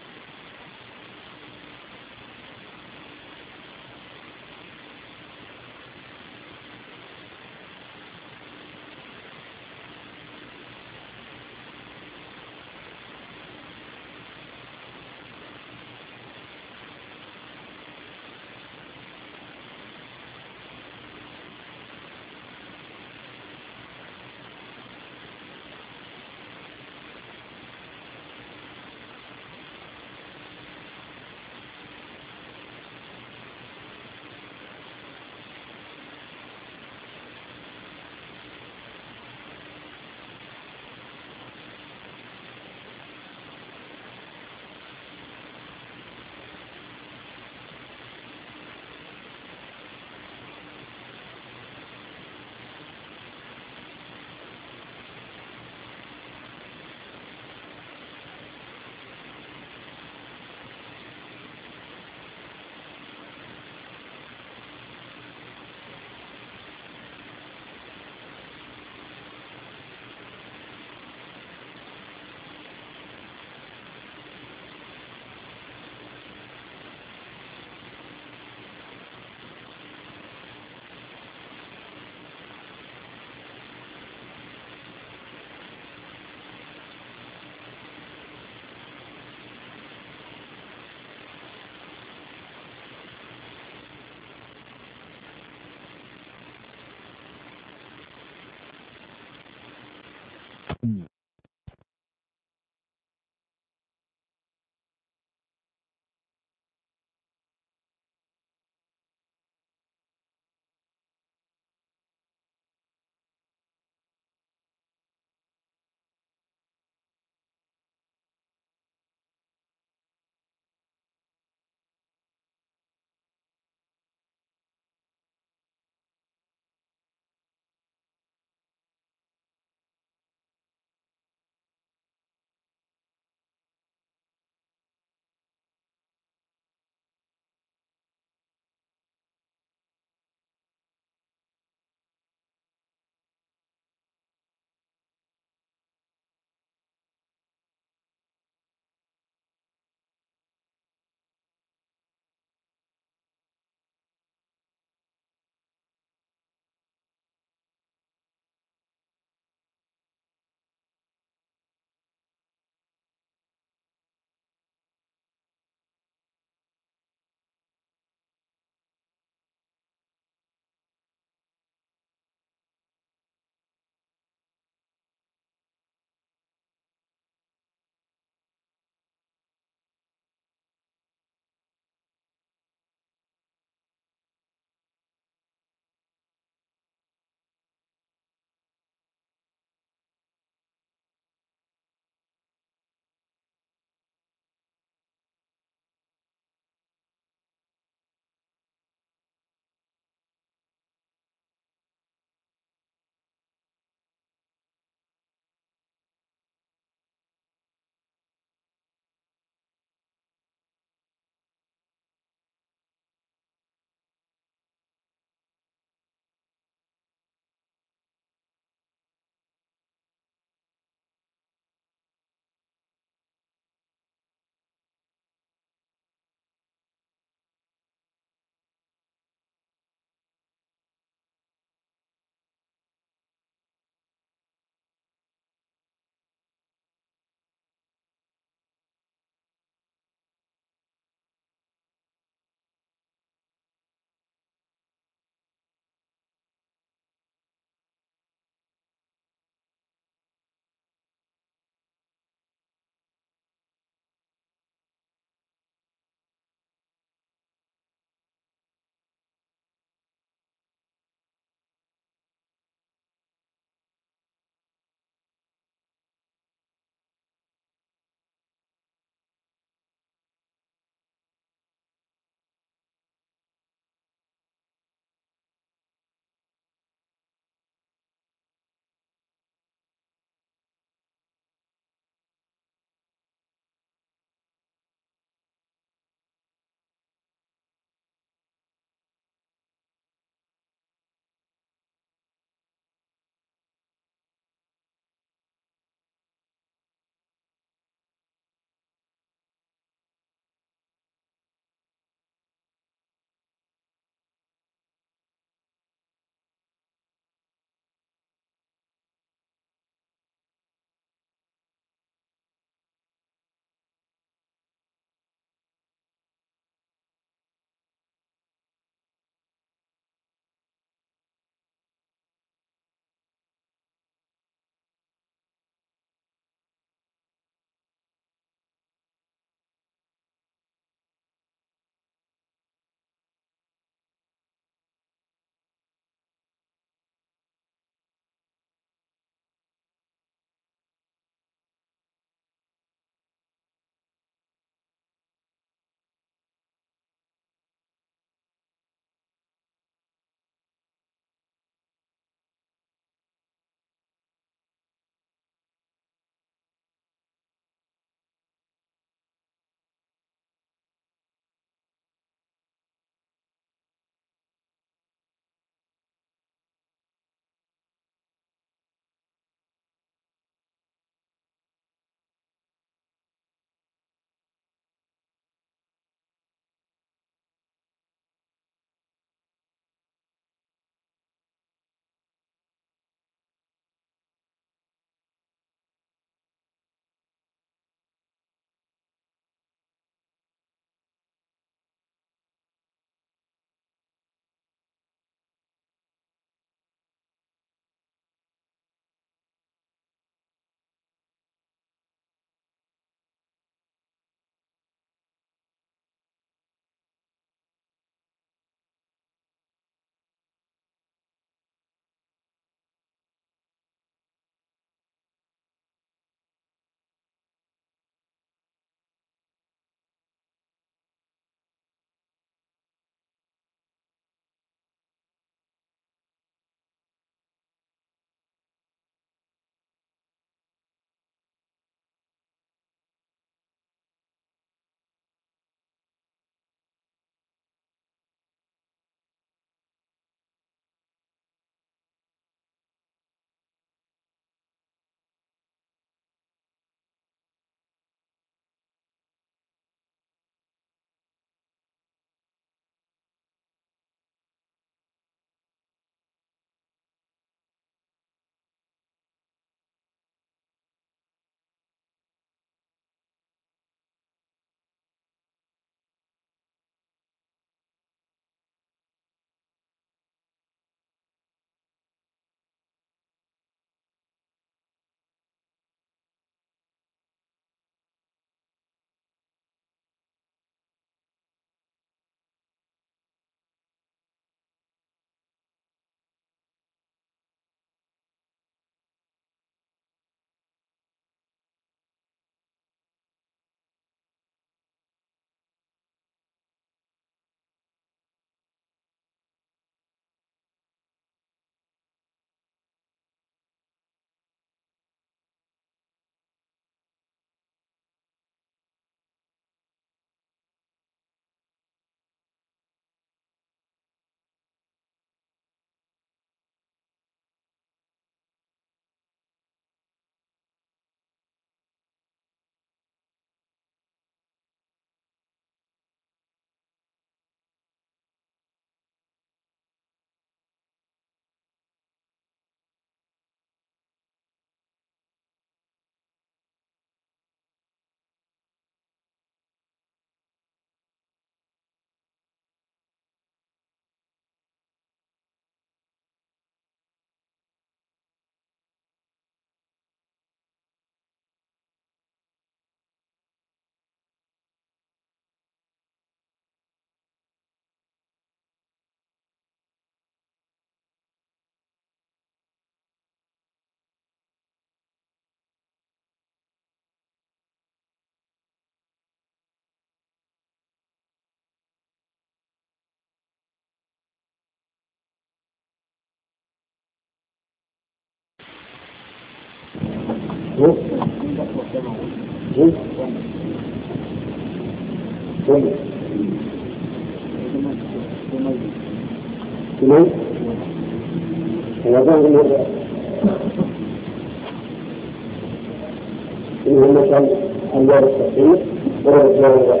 إنه مثل أنوار التقريب ورد الله الواحد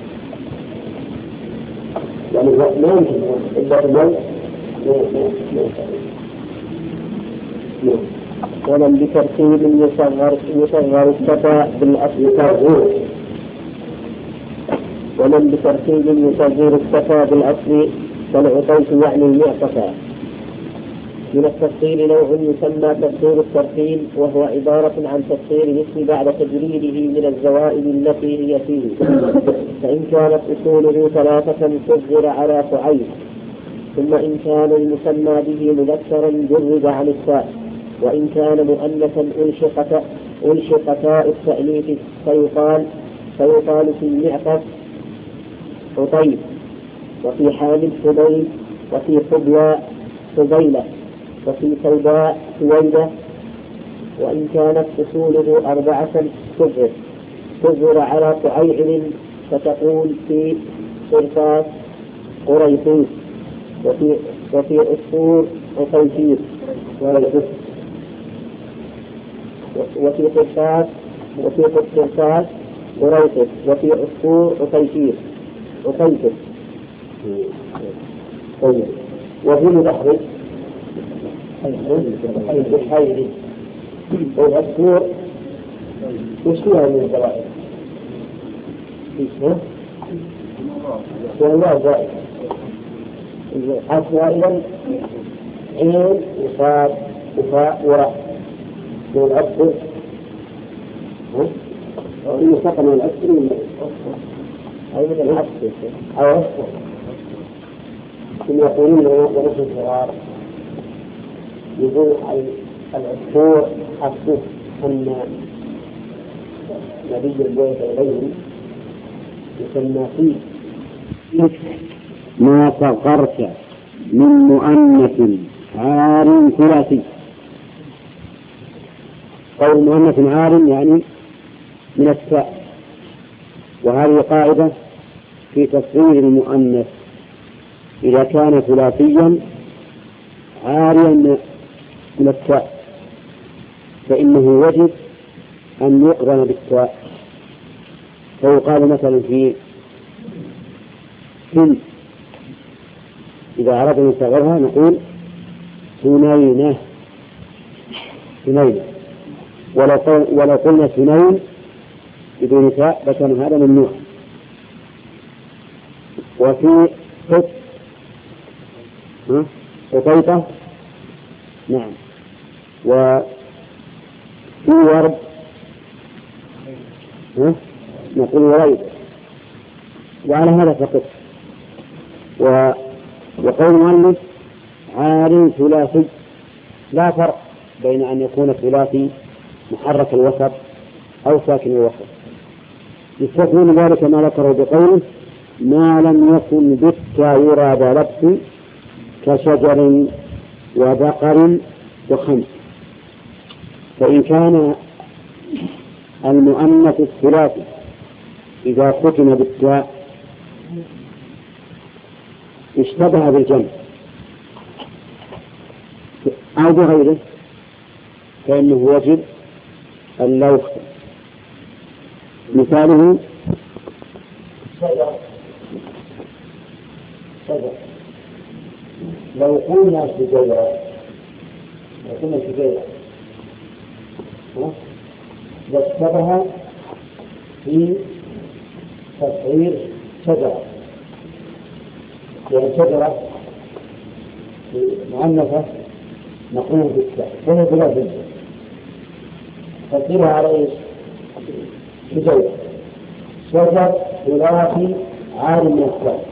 يعني ما يمكن إلا الموت ولم بترتيب يصغر الشفا بالأصل ترغيب ومن بترتيب يصغر الشفا بالأصل فالعطيت يعني المعطفة. من التفصيل نوع يسمى تفصيل الترتيب، وهو عبارة عن تفصيل الاسم بعد تجريده من الزوائد التي هي فيه، فإن كانت أصوله 3 صغر على فعيل، ثم إن كان المسمى به مذكرا جرد عن التاء، وإن كان مؤنثا ألشق تاء التأنيث فيقال في المعطف عطيب، وفي حامل حبيب، وفي حبوى حبيلة، وفي سوداء سويدة. وإن كانت أصوله 4 صغر على فعيل، فتقول في قرطاس قريطيس، وفي أسطور عطيسير، وفي قرطاس قريطس، وفي أسطور عطيسير عطيسر. وفي البحر الحيري والأسطور وشوها من الزوائد والله زائد أسوائلا عين وصاد وفاء وراء من الأسطور إنه سقى من الأسطور أو من الأسطور أو أسطور ثم يقولون ونحن صغار يقول العصفور حسب أن نبي البيت إليهم يسمى فيه ما صغرت من مؤنث عار ثلاثي. قول مؤنث عار يعني من التاء، وهذه قاعدة في تصغير المؤنث إذا كان ثلاثيا عاريا من التاء فإنه يجب أن يقرن بالتاء، فيقال مثلا في سن إذا أردنا نصغرها نقول سنينة، ولو قلنا سنين بدون تاء لكان هذا ممنوع. وفي قطيطة نعم، وفي ورد نقول وريد، وعلى هذا فقط. وقول المؤلف عار ثلاثي لا فرق بين أن يكون ثلاثي محرك الوسط أو ساكن الوسط، يستثنى من ذلك ما ذكره بقوله ما لم يكن بالتاء يراد لبس كشجر وبقر وخمس. فإن كان المؤنث الثلاثي إذا ختم بالتاء اشتبه بالجمع أو بغيره فإنه يجب أن لا يختم. مثاله شجر، لو قلنا شجيرة واشتبه في تصغير شجرة، يعني شجرة مؤنثة نقول بالتاء وهي بلا جنس تصغيرها على ايش؟ شجيرة. شجر ثلاثي عار من التاء.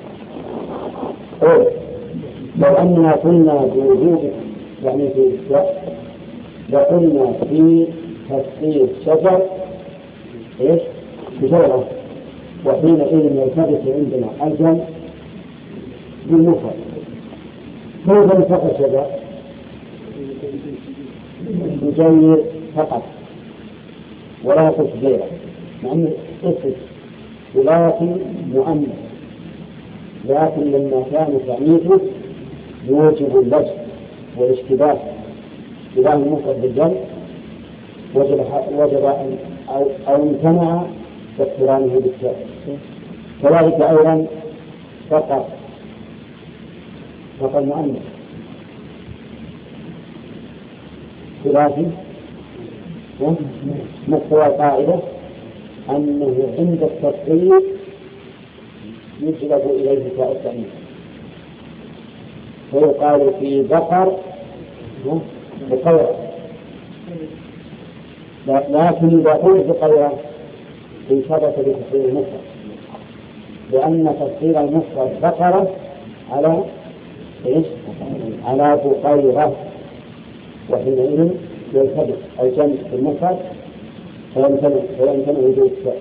لو أننا قلنا بوجود يعني في التاء لقلنا في تصغير شجر ايش؟ شجرة، وحينئذ يلتبس عندنا الجمع بالمفرد. كيف نفرق الشجر؟ نجير فقط ولا قلت غيره، مع أن اسم ثلاثي مؤنث، لكن لما كان تعنيفه يوجب اللجأ والاشتباه إذا المفرد بالجمع وجب أو امتنع اقترانه بالتاء. كذلك أيضا فقط مؤنث ثلاثي مقتضى القاعدة أنه عند التصريف يجلب إليه تاء التأنيث، فيقال في ذكر بقيرة، لكن إذا قلت بقيرة انثبت بتصريف المفرد، لأن تصريف المفرد ذكر على إيش؟ على بقيرة، وحينئذ يلتبس الجمع في المفرد فيمتنع وجود التاء.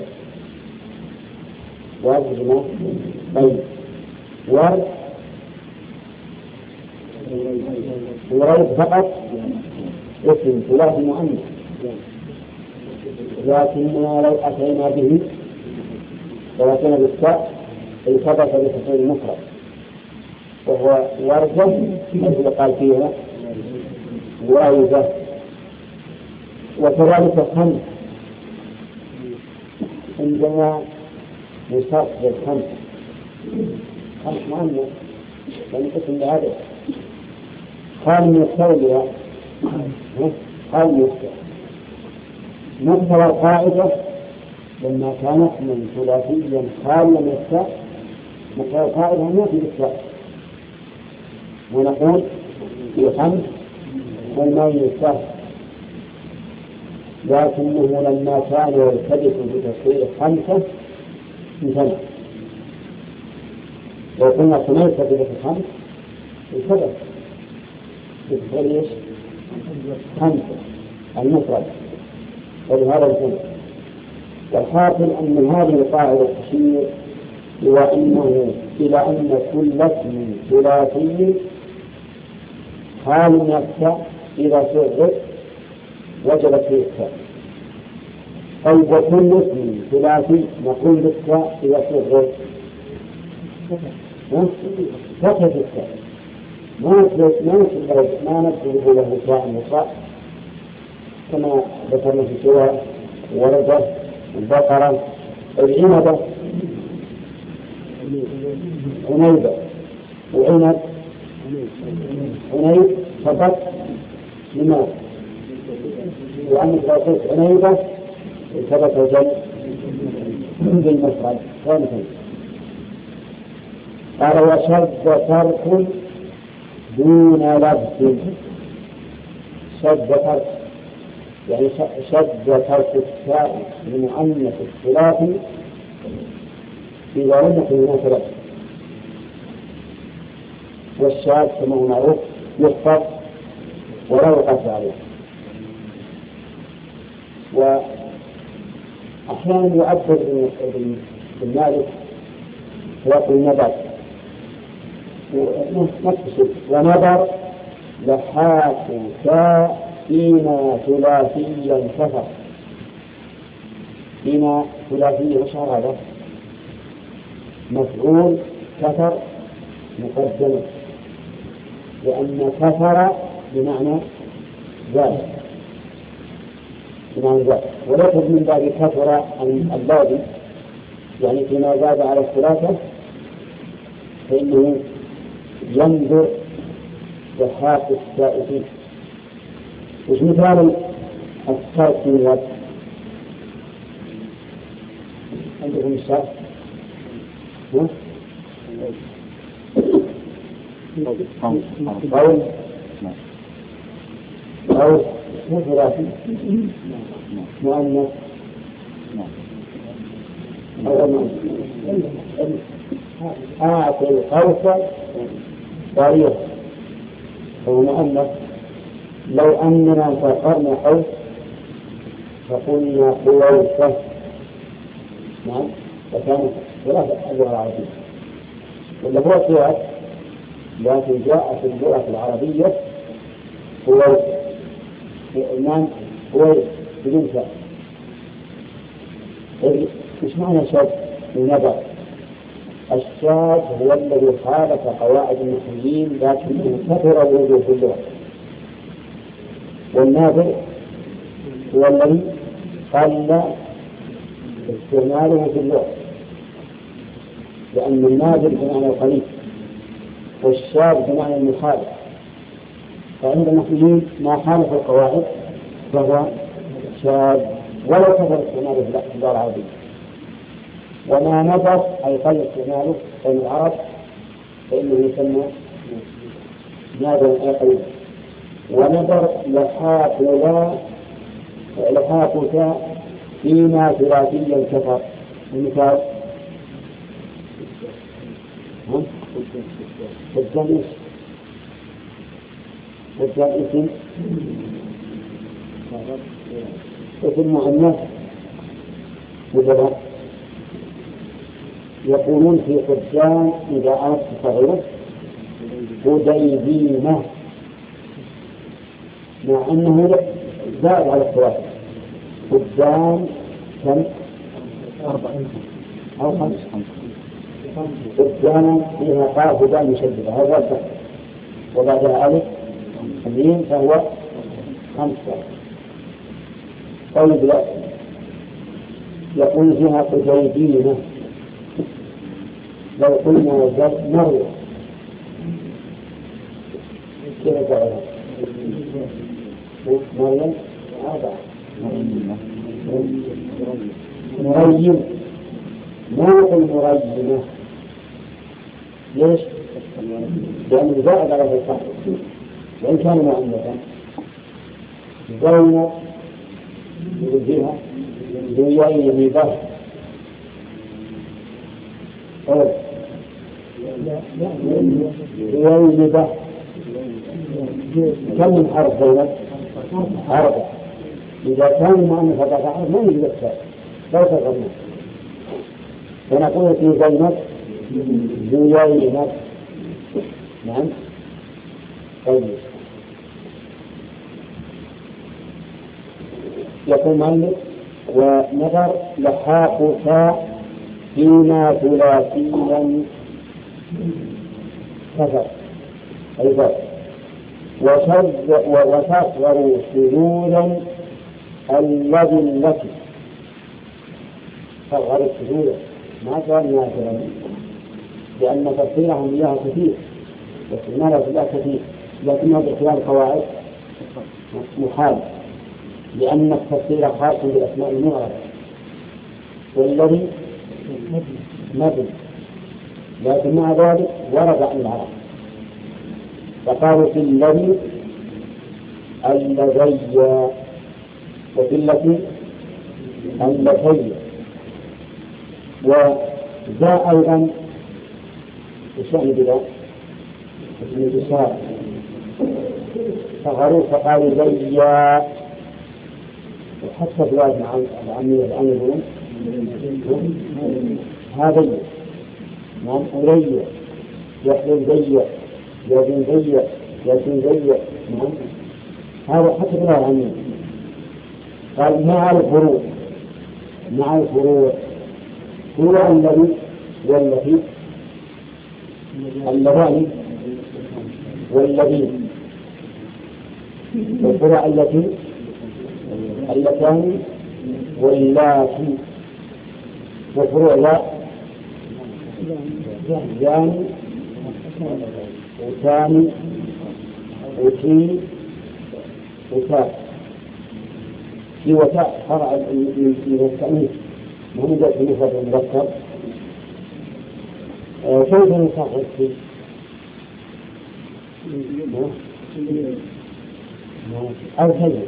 واضح يا جماعة؟ طيب، وريد فقط اسم ثلاثي مؤنث، لكننا لو أتينا به وأتينا بالتاء التبس بتصريف المفرد، وهو ورده الذي قال فيها ورده. وكذلك خمس، عندما يصرف الخمس مؤنث يعني اسم لهذا قال من التولية قال يفتح. مقتضى القاعدة لما كان اسما ثلاثيا خاليا من التاء، مقتضى القاعدة أن يأتي بالتاء، ونقول في خمس والمين السهل، لكنه لما كان يلتبس بتصريف خمسة امتنع. لو قلنا سميت بتصريف خمس التبس خمسة المفرد، ولهذا الجمع. والحاصل أن هذه القاعدة تشير إلى أن كل اسم ثلاثي حال من التاء إذا صرف وجبت فيه التاء. طيب، وكل اسم ثلاثي نقول بالتاء إذا صرف فقط التاء، ما نكتب له تاء وصاء كما ذكرنا في سورة ورده البقرة العنبة عنيبة وعنب عنيب فقط. لماذا؟ لأن إذا قلت عنيبة ثبت الجمع بالمفرد ثانيا. قال وشد ترك دون لبس. شد ترك يعني شد ترك التاء المؤنث الثلاثي إذا لم يكن هناك لبس. والشاذ كما هو معروف يحفظ ولا يقاس عليه. وأحيانا يعبر بالمالك ويقول نبر نفسه ونبر لحاق تاء فيما ثلاثيا كفر. فيما ثلاثيا وش هذا؟ مفعول كفر مقدم، لأن كفر بمعنى زاد وليس من باب كفر الباب، يعني فيما زاد على الثلاثة فإنه ينظر لحاق التاء فيه. وش مثال الترك من الوقت؟ عندكم الشرط أو ثلاثي مؤنث أعطي القوس طريق هو مؤنث. لو أننا فكرنا قوس فقلنا قويسة، نعم، فكانت ثلاثة اللغة العربية ولا هو قوس، لكن جاء في اللغة العربية قويس، نعم قويس بدون شاء إيش معنى شاذ النظر؟ الشاذ هو الذي خالف قواعد النحويين لكنه كثر وجوده في اللغة، والنادر هو الذي قل استعماله في اللغة، لأن النادر بمعنى القليل والشاذ بمعنى المخالف. فعند النحويين ما خالف القواعد فهو شاذ ولو كثر استعماله في اللغة العربية، وما نظر أي قل استعماله بين العرب فإنه يسمى نادر أي قليل. ونظر لحاقك فيما ثلاثيا كثر. المثال الجنس اسم مؤنث مجرد. يقولون في قدام إذا أردت صغيرة هديبينة، مع أنه زائد على الثلاثة. قدام كم؟ 4 أو 5. قدام فيها قاف هدام مشددة، هذا الفرق، وبعدها ألف ميم فهو 5. طيب لا، يقول فيها قديبينة. لو قلنا مرة كيف تعرف؟ مريم 4. مريم ما نقول مريمة. ليش؟ لأنه زائد على الصح وإن كان مؤنثا. زينب يقول فيها زينبة. زينبة كم من حرف زينب؟ 4. إذا كان مؤنث 4 ما يوجد أكثر، لا تغنى. فنقول في زينب زينب. نعم. طيب يقول مالك ونظر لحاقك فيما ثلاثيا كثر أيضا وتصغر شذوذا الذي التي صغر الشذوذ ما كان نافذا، لأن تفصيلهم إياها كثير واستعمالها في الله كثير، لكنها باختلاف القواعد محال، لأن التفصيل خاص بالأسماء المعرفة والذي مبني، لكن مع ذلك ورد عن العرب فقالوا في الذي اللذي وفي التي اللتي. وجاء أيضا بشأن بلا اسم الجسار فغروا فقالوا زيا، وحتى في الواد العامية الآن يقولون هذا نعم أولي يحلل زي يزن زي يزن زي. نعم هذا حتى في الواد العامية. قال مع الفروع هو الذي والتي اللذان والذين، والفروع التي اللتان واللاتي، وفروع لا زان وثاني وتي وتاء. في وتاء فرع من التأنيث موجود في مفرد المذكر. كيف نصحح فيه؟ أو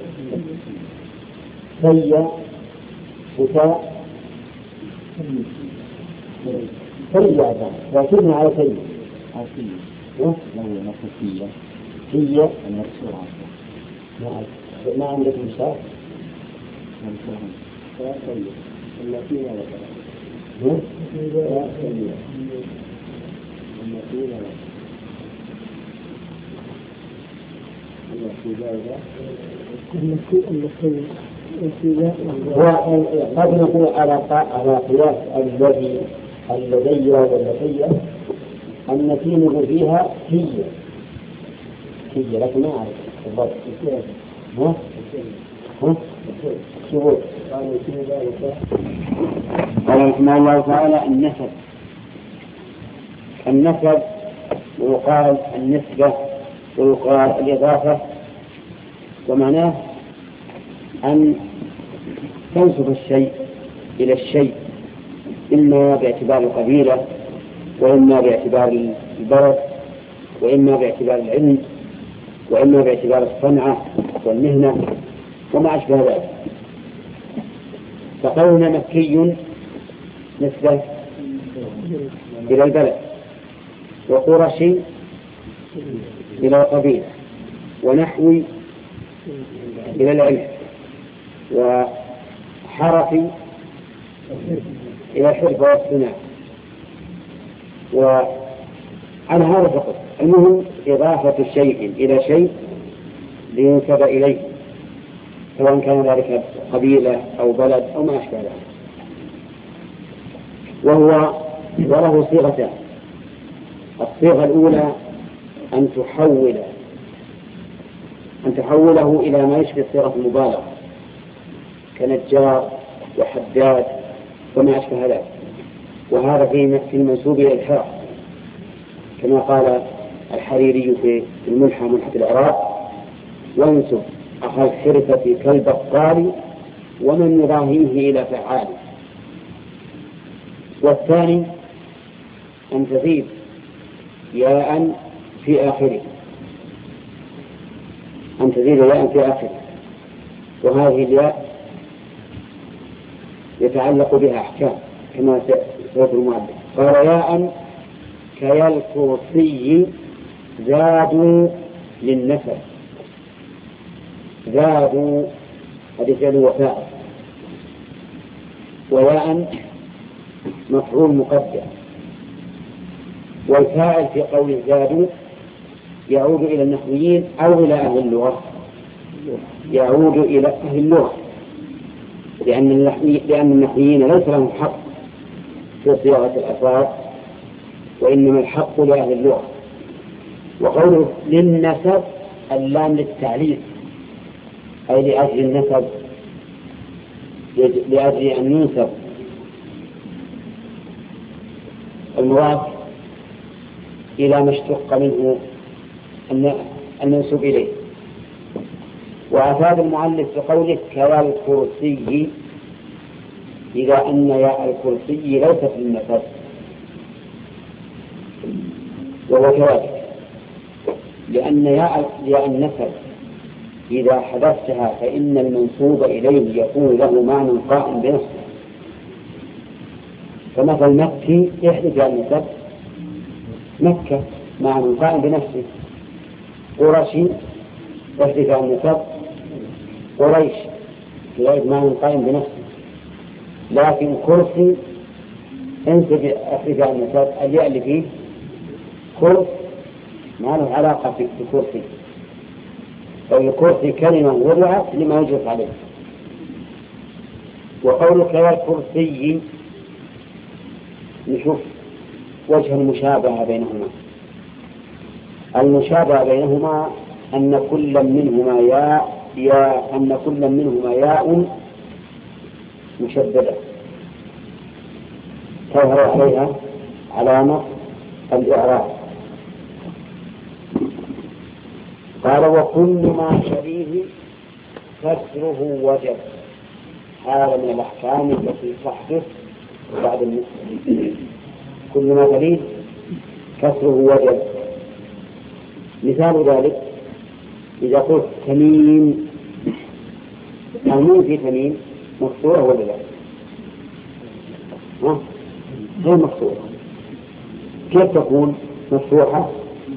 سيء وتاء سيء لكن على سيء سيء ما عندك مشاهد قد نقول على قياس الذي والتي التي نقول فيها هي لكن ما أعرف بالضبط. شروط قال رحمه الله تعالى النسب ويقال النسبة ويقال الإضافة، ومعناه أن تنسب الشيء إلى الشيء إما باعتبار القبيلة وإما باعتبار البلد وإما باعتبار العلم وإما باعتبار الصنعة والمهنة وما أشبه ذلك. فقولنا مكي نسبة إلى البلد، وقرشي إلى القبيلة، ونحوي إلى العلم، وحرفي إلى الحرف والصناعة. وعلى هذا فقط. المهم إضافة شيء إلى شيء لينسب إليه، سواء كان ذلك قبيلة أو بلد أو ما أشبه ذلك. وله صيغتان. الصيغة الأولى أن تحوله إلى ما يشبه صيغة المبالغة كنجار وحداد وما أشبه ذلك، وهذا في المنسوب إلى الحرف كما قال الحريري في الملحة ملحة الإعراب: وانسب أخا الحرفة كالبقال ومن يضاهيه إلى فعال. والثاني أن تزيد ياء في آخره، وهذه الياء يتعلق بها أحكام كما سيذكر المؤلف. قال: ياء كيا الكرسي زادوا للنسب. زادوا هذه فعل وفاء، وياء مفعول مقدر. والفاعل في قول زادوا يعود إلى النحويين أو إلى أهل اللغة؟ يعود إلى أهل اللغة، لأن النحويين ليس لهم حق في صياغة الألفاظ، وإنما الحق لأهل اللغة. وقوله للنسب اللام للتعليل، أي لأجل النسب، لأجل أن ينسب. المراد إلى ما اشتق منه أن ينسب إليه. وأفاد المؤلف بقوله كيا الكرسي إذا أن ياء الكرسي ليست للنسب، وهو كذلك، لأن ياء النسب إذا حذفتها فإن المنسوب إليه يكون له معنى قائم بنفسه. فمثل مكي يحدث عن النسب مكة معنى قائم بنفسه، قرشي يحدث عن النسب قريش يحدث معنى قائم بنفسه. لكن كرسي انسب أحدث عن النسب الياء اللي فيه كرس ما له علاقة بكرسي، فالكرسي كلمة وضعت لما يجرس عليه. وقولك يا الكرسي نشوف وجه المشابهة بينهما. المشابهة بينهما أن كل منهما ياء مشددة تظهر عليها علامة الإعراب. قال: وكل ما شبيه كسره وجب. هذا من الأحكام التي تحدث بعد النسب. كل ما شبيه كسره وجب. مثال ذلك إذا قلت تميم، الميم في تميم مكسورة ولا لا؟ غير مكسورة. كيف تكون مفتوحة؟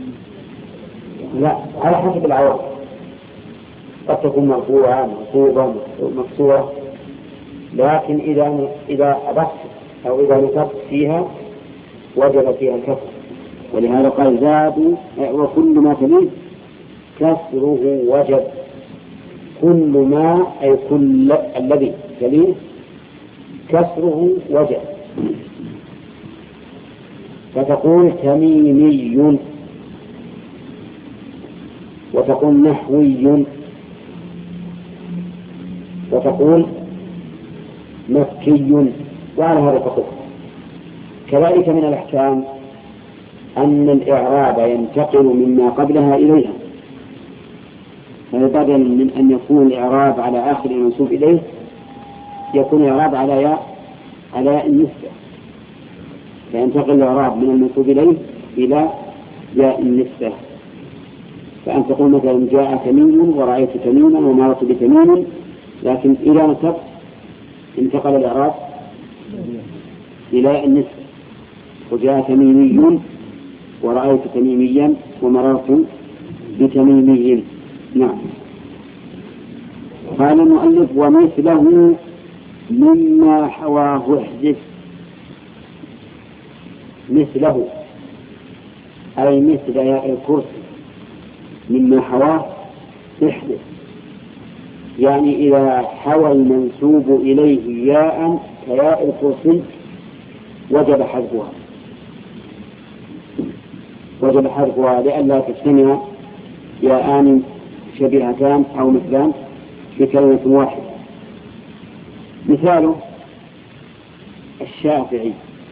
لا، على حسب العوامل، قد تكون مرفوعة منصوبة مكسورة. لكن إذا أضفت أو إذا نصبت فيها وجب فيها الكسر. ولهذا قال زادوا وكل ما تليه كسره وجب. كل ما أي كل الذي يليه كسره وجب، فتقول تميمي، وتقول نحوي، وتقول مكي، وعلى هذا تقول. كذلك من الأحكام أن الإعراب ينتقل مما قبلها إليها، فبدلا من أن يكون الإعراب على آخر المنسوب إليه يكون الإعراب على ياء النسبة، فينتقل الإعراب من المنسوب إليه إلى ياء النسبة. فأن تقول مثلا جاء تميم ورأيت تميما ومررت بتميم، لكن إذا نسب انتقل الإعراب إلى النسبة، وجاء تميمي ورأيت تميميا ومررت بتميمي. نعم. قال المؤلف ومثله مما حواه احدث. مثله أي مثل ياء الكرسي، مما حواه احدث، يعني إذا حوى المنسوب إليه ياء كياء الكرسي وجب حذفها لئلا تجتمع ياءان شبيهتان أو مثلان في كلمة واحدة. مثاله الشافعي،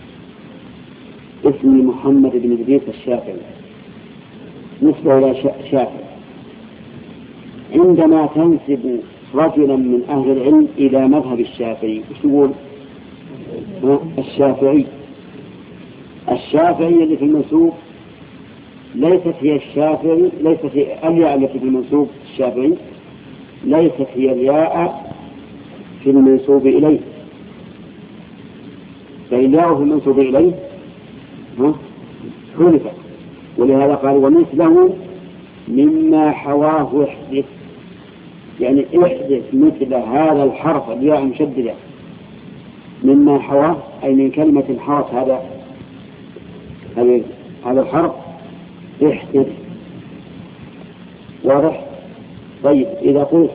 اسمي محمد بن إدريس الشافعي، نسبة إلى شافعي. عندما تنسب رجلا من أهل العلم إلى مذهب الشافعي ايش تقول؟ الشافعي اللي في المنسوب ليست هي الشافعي، ليست هي الياء التي في المنسوب الشافعي، ليست هي الياء في المنسوب إليه، فالياء في المنسوب إليه حذفت. ولهذا قال ومثله مما حواه احدث، يعني احدث مثل هذا الحرف الياء مشددة، مما حواه أي من كلمة حرف هذا الحرف احدث. واضح؟ طيب إذا قلت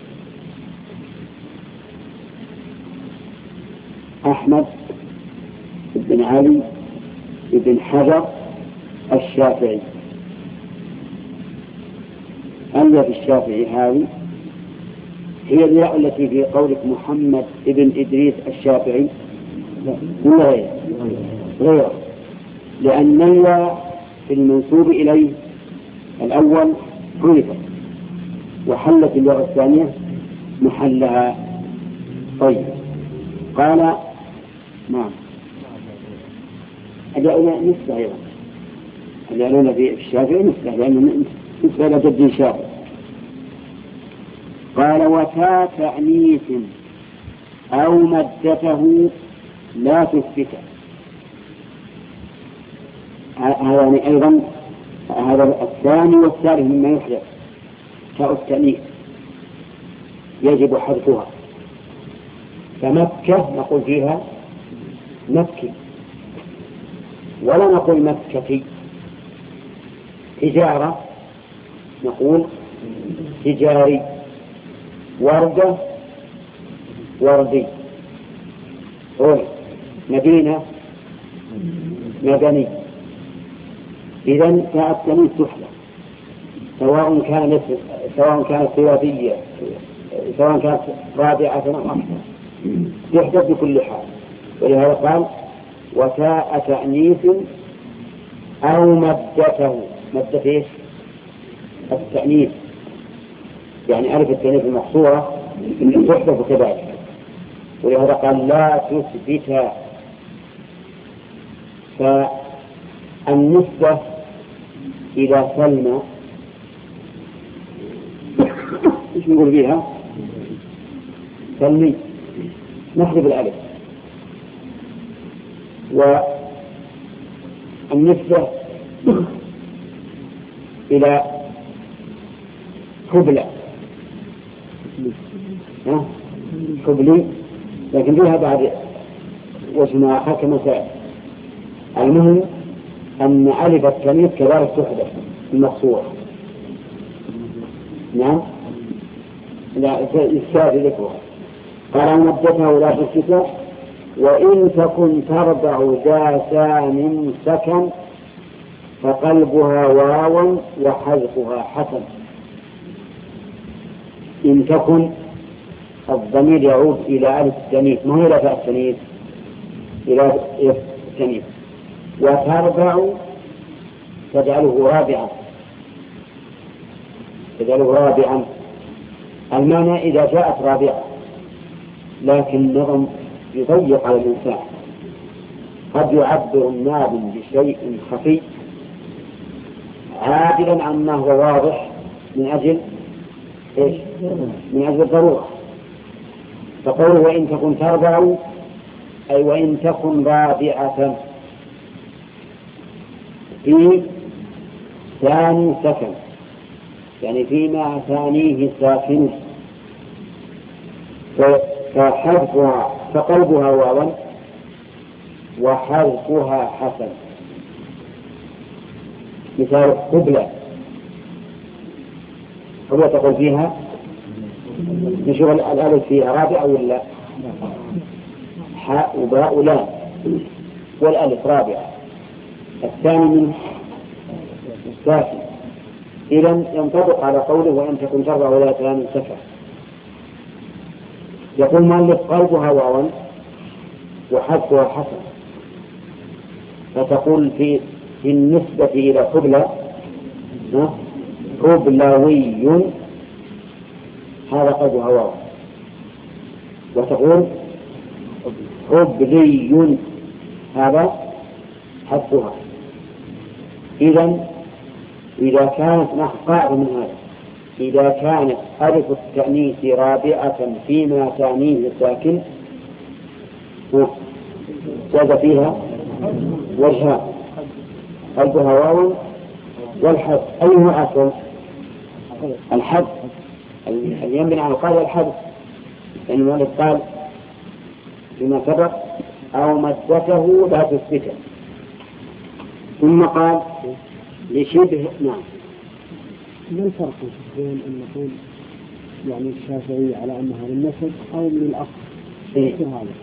أحمد بن علي بن حجر الشافعي، الياء الشافعي هذه هي الياء التي في قولك محمد بن إدريس الشافعي ولا غير، لأن الياء في المنسوب إليه الأول حذفت وحلت الياء الثانية محلها. طيب قال نعم الياء نسبة أيضا، الياء في الشافعي نسبة لأنه نسبة إلى جد شافعي. قال وتاء تأنيث أو مدته لا تثبت. هذا أيضا هذا الثاني والثالث مما يحدث. تاء التأنيث يجب حذفها، فمكة نقول فيها مكي ولا نقول مكتي. تجارة نقول تجاري، وردة وردي، مدينة مدني. إذن تاء التأنيث تحذف سواء كانت ثلاثية سواء كانت رابعة أو أكثر، يحدث بكل حال. ولهذا قال وتاء تأنيث أو مدته. مدة إيش؟ التأنيث، يعني ألف التأنيث المقصورة تحدث كذلك. ولهذا قال لا تثبت. فالنسبة إلى سلمى إيش نقول بها؟ سلمي، نحذف الألف. والنسبة إلى حبلى حبلي، لكن فيها بعد واسمها آخر كما سأل. المهم أن ألف التأنيث كذلك تحدث المقصورة. نعم لا يستاذ ذكرها. قال مدته لا تسكت وإن تكن تربع ذا ثان سكن فقلبها واو وحذفها حسن. إن تكن الضمير يعود إلى ألف التانيث، ما هو إلى فاء التانيث، إلى التانيث. وتربع تجعله رابعا، تجعله رابعا. المعنى إذا جاءت رابعة، لكن النظم يضيق على الإنسان، قد يعبر الناظم بشيء خفي عادلا عما هو واضح من أجل إيش؟ من أجل الضرورة. فقوله وإن تكن تربع أي وإن تكن رابعة في ثاني سكن، يعني فيما ثانيه ساكن، فحذفها فقلبها واوا وحذفها حسن. مثال قبلة، قبلة تقول فيها نشوف الألف فيها رابعة ولا حاء وباء ولا، والألف رابعة، الثاني من ساكن. إذن ينطبق على قوله وإن تكن تربع ولا ثاني سكن. يقول مؤلف قلبها واوا وحذفها حسن، فتقول في النسبة إلى قبلة قبلوي، هذا قلبها واوا، وتقول قبلي، هذا حذفها. إذا كانت قاعدة من هذا، إذا كانت ألف التأنيث رابعة فيما ثانيه ساكن زاد فيها وجهان، قلبها واو والحذف. أيهما أصل؟ الحذف، اللي ينبني على القاعدة الحذف، لأن المؤلف قال فيما سبق أو مدته لا تثبته، ثم قال لشبه. نعم. ما الفرق بين أن نقول يعني الشافعي على أنها للنسب أو للأصل؟ إيه؟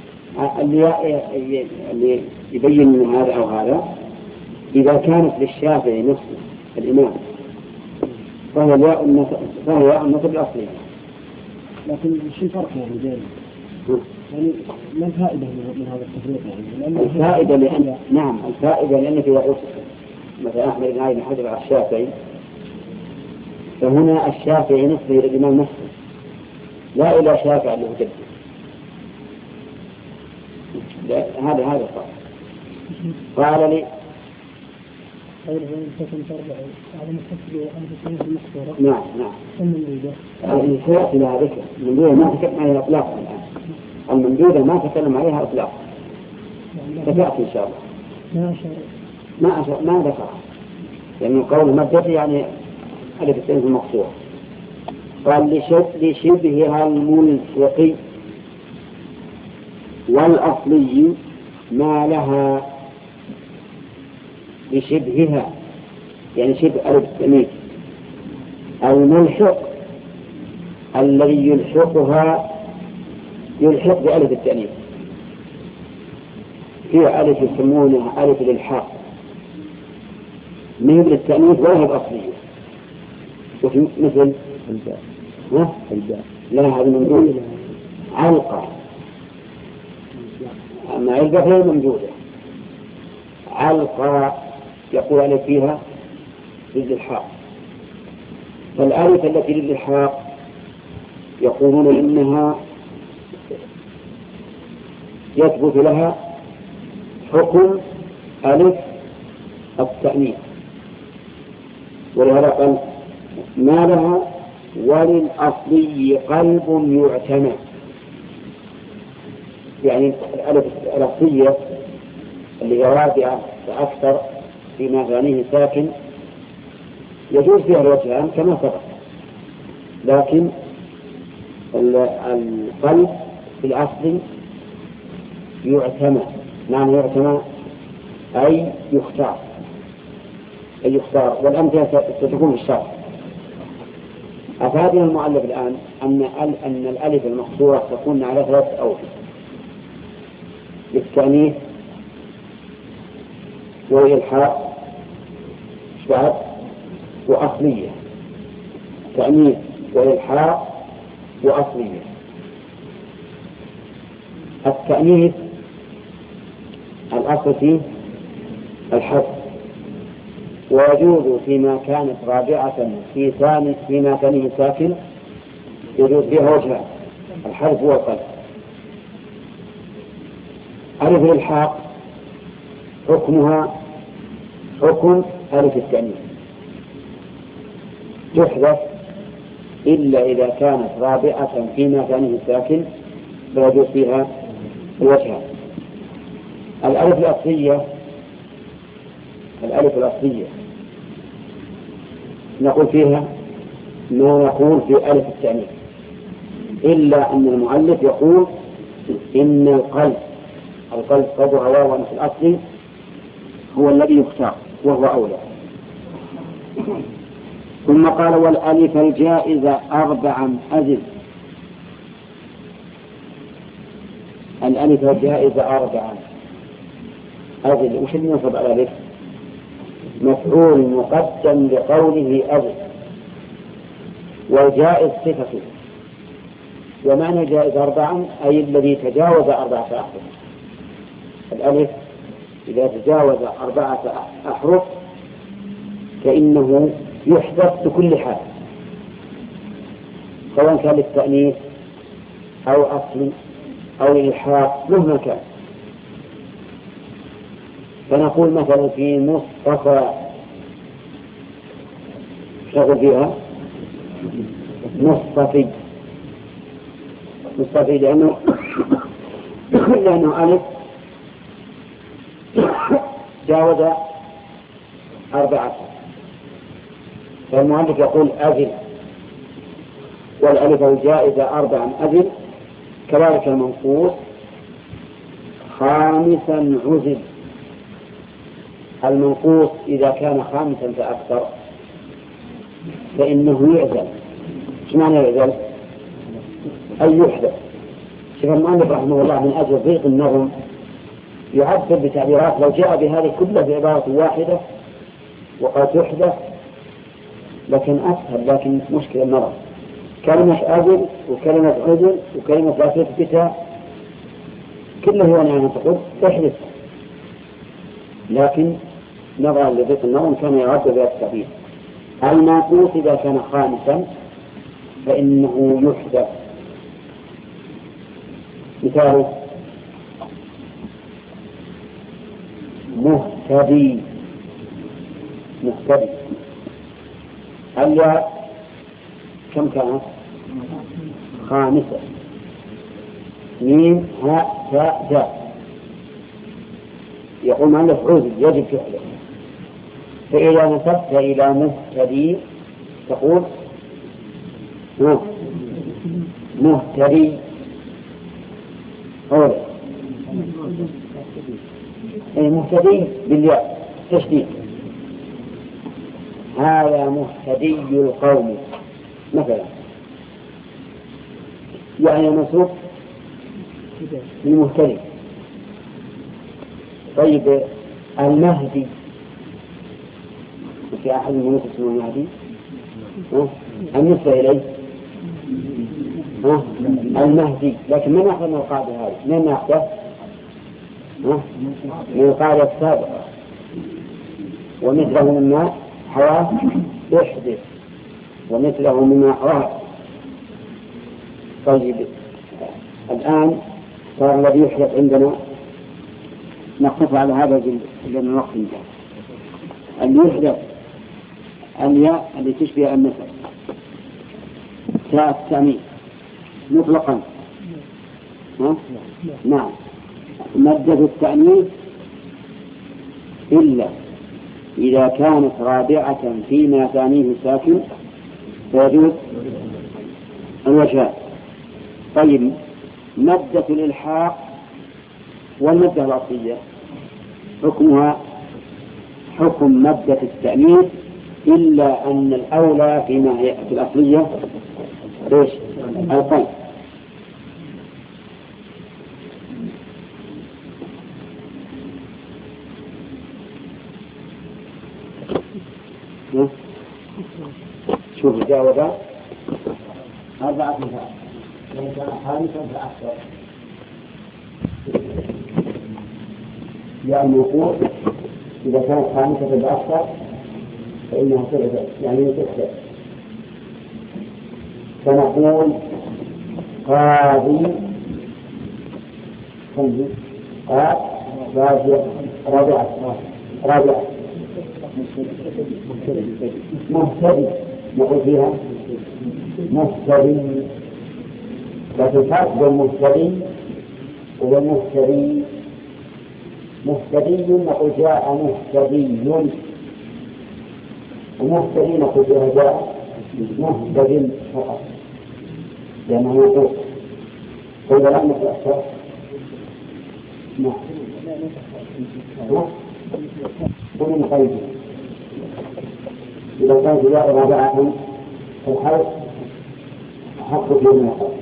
اللي يبين من هذا أو هذا، إذا كانت للشافعي نفسه الإمام فهو ياء النسب الأصلي. لكن شو الفرق يعني ما الفائدة من هذا التفريق يعني؟ الفائدة لأن نعم الفائدة لأنك إذا قلت مثلا أحمد بن علي بن حجر على الشافعي، فهنا الشافعي نسبه إلى الإمام نفسه لا إلى شافع له جده. هذا قال لي نعم سيأتي لها ذكر الممدودة ما تكلم عليها إطلاقا الآن، الممدودة ما تكلم عليها إطلاقا، ستأتي إن شاء الله. ما ذكرها لأن قول مدته يعني ألف التأنيث المقصورة. قال لشبهها الملصق والأصلي ما لها لشبهها، يعني شبه ألف التأنيث. الملحق الذي يلحق بألف التأنيث، في ألف يسمونها ألف الإلحاق، من التأنيث ولا هي الأصلية. وفي مثل الباء لا هذه موجودة علقة، أما علقة فهي موجودة. علقة يقول عليه فيها للإلحاق، فالآلة التي للإلحاق يقولون إنها يثبت لها حكم ألف التأنيث، ولهذا قال ما لها وللأصلي قلب يعتنى، يعني الألف الأصلية اللي هي رابعة فأكثر فيما ثانيه ساكن يجوز فيها الوجهان كما سبق، لكن القلب في الأصل يعتنى. معنى يعتنى أي يختار، والأمثلة ستكون في الشرع. أفادنا المؤلف الآن أن الألف المقصورة تكون على 3 أوجه: بالتأنيث والإلحاق وأصلية. تأنيث وإلحاق وأصلية. التأنيث الأصل فيه الحذف، ويجوز فيما كانت رابعة فيما ثانيه ساكن يجوز فيها وجهان: الحذف والقلب. ألف الإلحاق حكمها حكم ألف التأنيث، تحذف إلا إذا كانت رابعة فيما ثانيه ساكن فيجوز فيها الوجهان. الألف الأصلية نقول فيها ما نقول في ألف التأنيث، إلا أن المؤلف يقول إن القلب قدر واو في الأصل هو الذي يختار وهو أولى. ثم قال: والألف الجائزة 4 أزل. الألف الجائزة 4 أزل. وش اللي ينصب على ذلك؟ مفعول مقدم لقوله أزل، والجائز صفته. ومعنى جائز 4 أي الذي تجاوز 4 أحرف. الألف إذا تجاوز 4 أحرف فإنه يحذف بكل حال، سواء كان للتأنيث أو أصل أو الإلحاق مهما كان. فنقول مثلا في مصطفى شغل فيها مصطفي لأنه ألف جاوز 4. فالمؤلف يقول أزل، والألف الجائزة 4 أزل. كذلك المنقوص 5 عزل. المنقوص إذا كان 5 فأكثر فإنه يعزل. ايش معنى يعزل؟ أي يحدث. شوف المؤلف رحمه الله من أجل ضيق النظم يعبر بتعبيرات، لو جاء بهذه كلها بعبارة واحدة وقد تحدث لكن أسهل، لكن مشكلة النظم. كلمة أزل وكلمة عزل وكلمة لا تثبتها كلها هو يعني تقول تحدث، لكن نظرا لضيق النظم كان يعبر بهذا التعبير. المنقوص إذا كان 5 فإنه يحدث. مثال: مهتدي. الياء كم كانت؟ 5. ميم هاء تاء داء. يقول مؤلف عزل يجب فعله. فإذا نسبت إلى مهتدي تقول مهتدي. مهتدي بالياء تشديد. هذا مهتدي القوم مثلا، يعني مسوق للمهتدي. طيب المهدي، في أحد الملوك اسمه المهدي النسبة إليه المهدي، لكن من أخذ من القاعدة هذه؟ من أخذ من القاعدة السابقة: ومثله مما حواه يحدث، ومثله مما حواه. طيب الآن صار الذي يحدث عندنا نقف على هذا لأن الوقت انتهى. اللي يحدث الياء اللي تشبه النسب، تاء التأنيث مطلقا. نعم. مادة التأنيث إلا إذا كانت رابعة فيما ثانيه ساكن فيجوز الوجهان. طيب مادة الإلحاق والمادة الأصلية حكمها حكم مادة التأنيث إلا أن الأولى فيما هي في الأصلية إيش؟ القلب. شوف جاوب 4 مثال، لو كان خامسا فأكثر. يعني نقول إذا كانت خامسة فأكثر فإنها تغذى، يعني تكثر. فنقول قاضي رابعة مهتدي، نقول فيها مهتدي، لكن فرق بين مهتدي والمهتدي. مهتدي نقول جاء مهتدي، ومهتدي نقول فيها جاء مهتدي فقط، لأنه يقول قل لا نتأثر. نعم ومن قيد إذا كان جاء رابعة الحرف حق في النقل،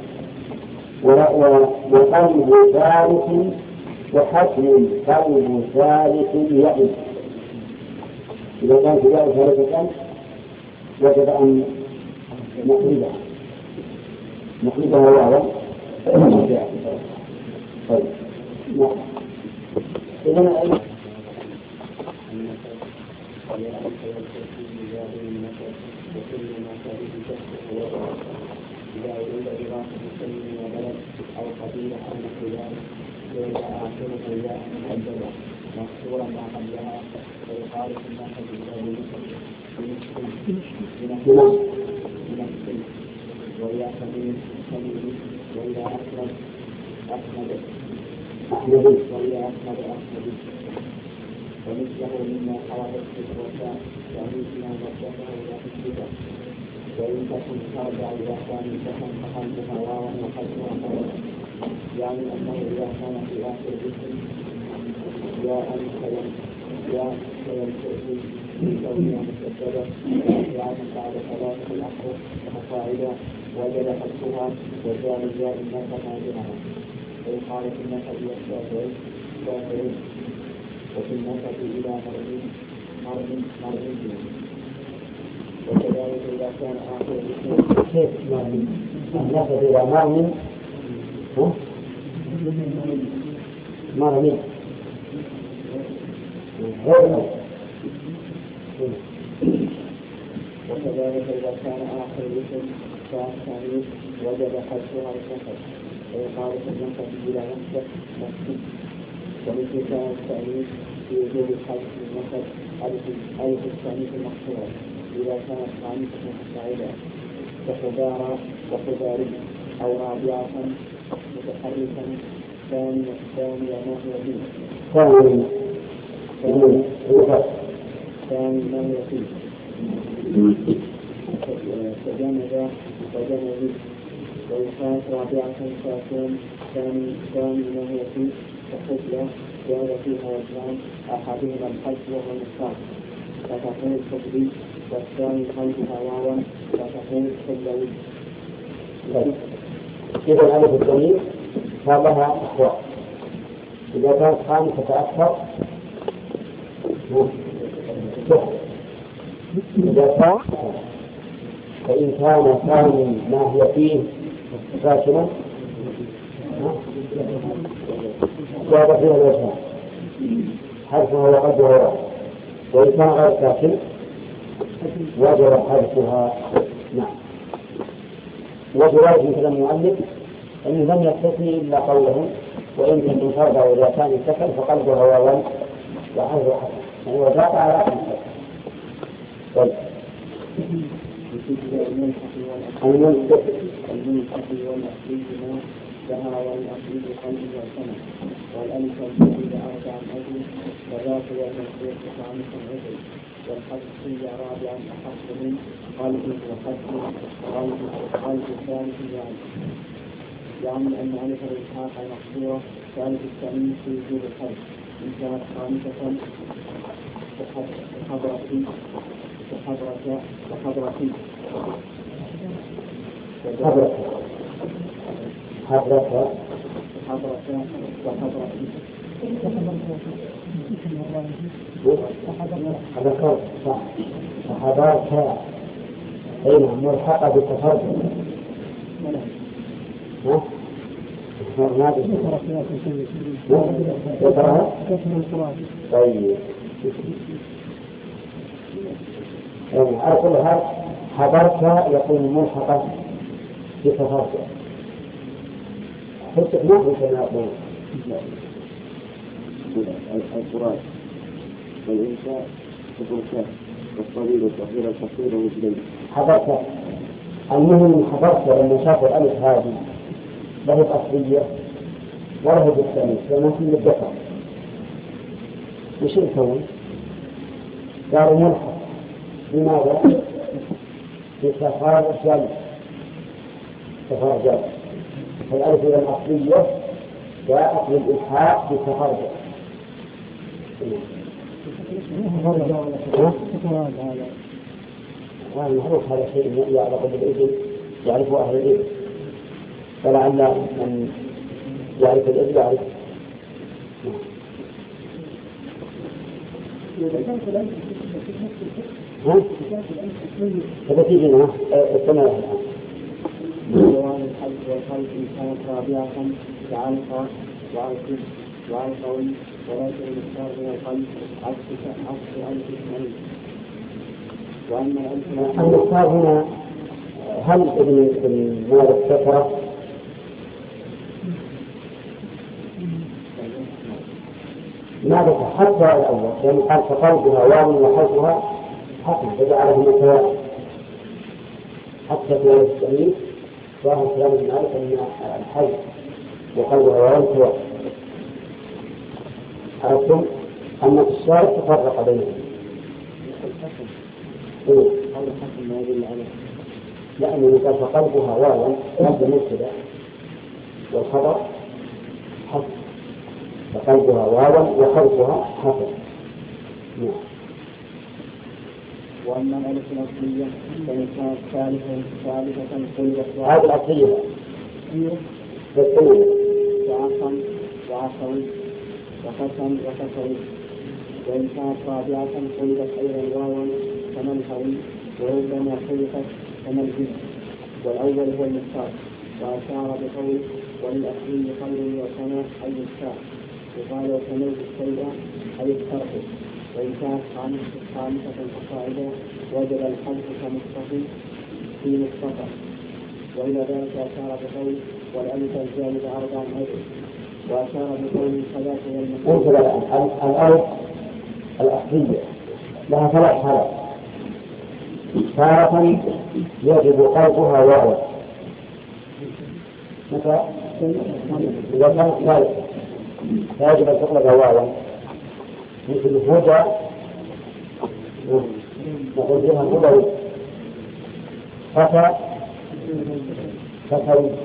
وقلب ثالث وحسن قلب ثالث يئس. إذا كان جاء ثالثة وجب أن نقلبها وعلا. طيب نعم. إذن ومثله مما حوادث الوفاء يعني فيها مصدره وحسبه، وإن تكن ترجع إذا كان تكن فخلفها واوا وخلفها قولا، يعني أنه إذا كان في آخر الاسم ياء فينتهي من كونها مسددة رافعة بعد 3 الأحرف وقاعدة وجد حذفها وجاء الياء النفخ بها، ويقال في النفخ والشافعي وفي النفخ إلى مرض. وكذلك إذا كان آخر الاسم كيف النفخ إلى مرض وكذلك إذا كان آخر الاسم فالثاني وجب حذفها النفخ، ويقال في النفخ إلى نفسه. ومثل كان التأنيث في وجوب الحذف النفخ ألف التأنيث المقصورة إذا كانت خامسة مستعيدة كخبارة وخباري أو رابعة متحركا ثانية ما هي فيه ثاني ما هي فيه فجمد وجمد. وإن كانت رابعة فيكون ثاني ما هي فيه كحفلة جمد فيها وجهان أحدهما الحج وهو النصاب فتقول حفلي، والثاني خلفها واوا فتقول حفلوي. إذا ألف الضمير فلها أخوات، إذا كانت خامسة أكثر فإن كان ثاني ما هي فيه ساكنا جاب فيها الوجهان حذفها وقدرها، وإن كان غير ساكن وجب حذفها. نعم. وجواب كلام المؤلف أنه لم يستثني إلا قوله وإن كنتم فرضا وإذا كان سكن فقلبها واوا وحذف حسن، يعني وجاء على حسن. طيب المنطق والأصلي ما لها والأصلي قلب وسمع والألف الجديد 4 أجل وذاك والمنطق 5 أجل والحذف رابعا أحق من قلب وحذف قلب ثالث يعني أن ألف الإلحاق مقصورة ثالث التأمين في وجود الحذف إن كانت خامسة وحضر فيه وحضرة حضرة هذا صح. وحضرت أين ملحقة بالتفرد. ها؟ طيب. أقول هذا حضرت يكون ملحقا بتفرد. حتى ما هو كما يقول القرآن والإنساء والبركاء والصغير والصغير القصير والجليل. حضرت المهم حضرت لما شافوا الألف هذه له الأصلية وله بالتأنيث لما في الدفع وش يكون؟ قالوا ملحق. لماذا؟ بتفرج جلد. تفرج جلد. فالألف إلى الأصلية جاءت للإلحاق بتفرج. هذا معروف. هذا شيء يعرف بالإذن يعرفه أهل الإذن. فلعل من يعرف الإذن يعرف. فتجينا السماء الآن. جواب الحج والخلق إن كانت رابعة كعلقة وعلقوي ولكن المختار من القلب عكس ألف اسمين. وأما المختار هنا هل ابن مالك السفرة ماذا حتى الأول يعني قال فقلبها واو وحرفها حسن فجعله متواء حتى في التأليف ظاهر كلام ابن مالك أن الحج وقلبها واو متواء. عرفتم أن الشارع تفرق بينهم. لأنه قال فقلبها واو قلب مبتدأ والخبر حسن فقلبها واو وحرفها حسن. وأما الألف الأصلية فإن كانت ثالثة قلبت هذه الأصلية وعصم وعصوي وقسم وقسوي. وإن كانت رابعة قلبت أيضا واوا كمنهوي وربما خلقت كملجم. والأول هو المختار. وأشار بقول وللأصلي قول وسنة أي الشاء وقال وسنوت الشيء أي الترك. وإن كانت خامسة فصاعدا وجب الحج كمصطفى في مصطفى. وإلى ذلك أشار بقول والألف الجانب أربع أجل. وأشار بقول ثلاث والمصطفى. الألف الأصلية لها ثلاث حالات. تارة يجب قلبها واو متى إذا كانت ثالثة فيجب أن تقلب واوا مثل هدى نقول فيها هدى فتى فتوي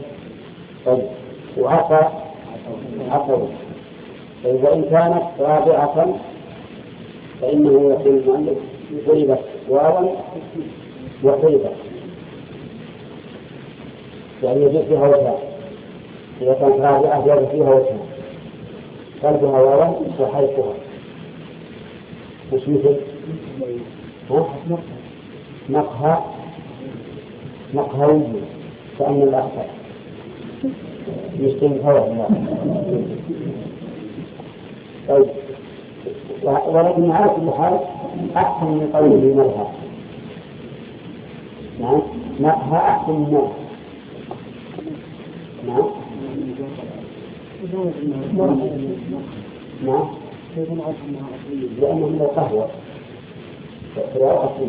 وعصى عصوي. وإن كانت رابعة فإنه يقول المؤلف قلبت واوا وقلبت يعني يجب فيها وجهان. إذا كانت رابعة يجب فيها وجهان قلبها واوا وحيثها. وش مثل نقهوي كأن الأخطر يشتم هوا. طيب ولكن على كل حال أحسن من قوله ملها. نعم نقهى أحسن من ملها. نعم نعم لأنهم لا قهوة فلا أصيل.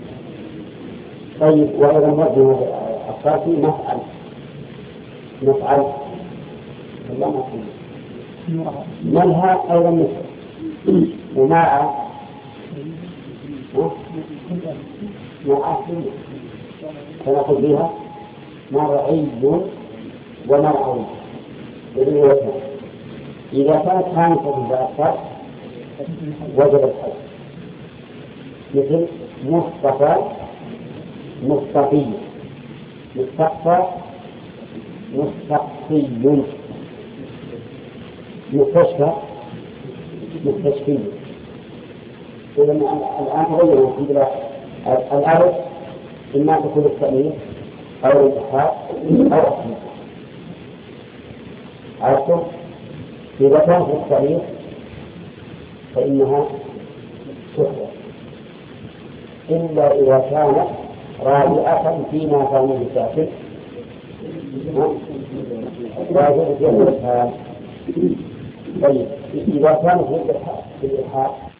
طيب وأيضا مرجع الصافي نفعل الله نفعل ملها أيضا مثل ومع أصيل فنقول بها مرعي ومرعوي بالوثن. إذا كانت خامسة فأكثر وجب الحج. مثل مصطفى مصطفي، مستقفى مستقفي، مستشفى مستشفي. إذا الآن تغير الألف إما تكون التأنيث أو الإلحاق أو التأنيث. عرفتم؟ إذا كانت التأنيث فإنها تحدث إلا إذا كانت رابعة فيما كان ساكن لا يجوز فيها الإلحاق. طيب إذا كانت في الإلحاق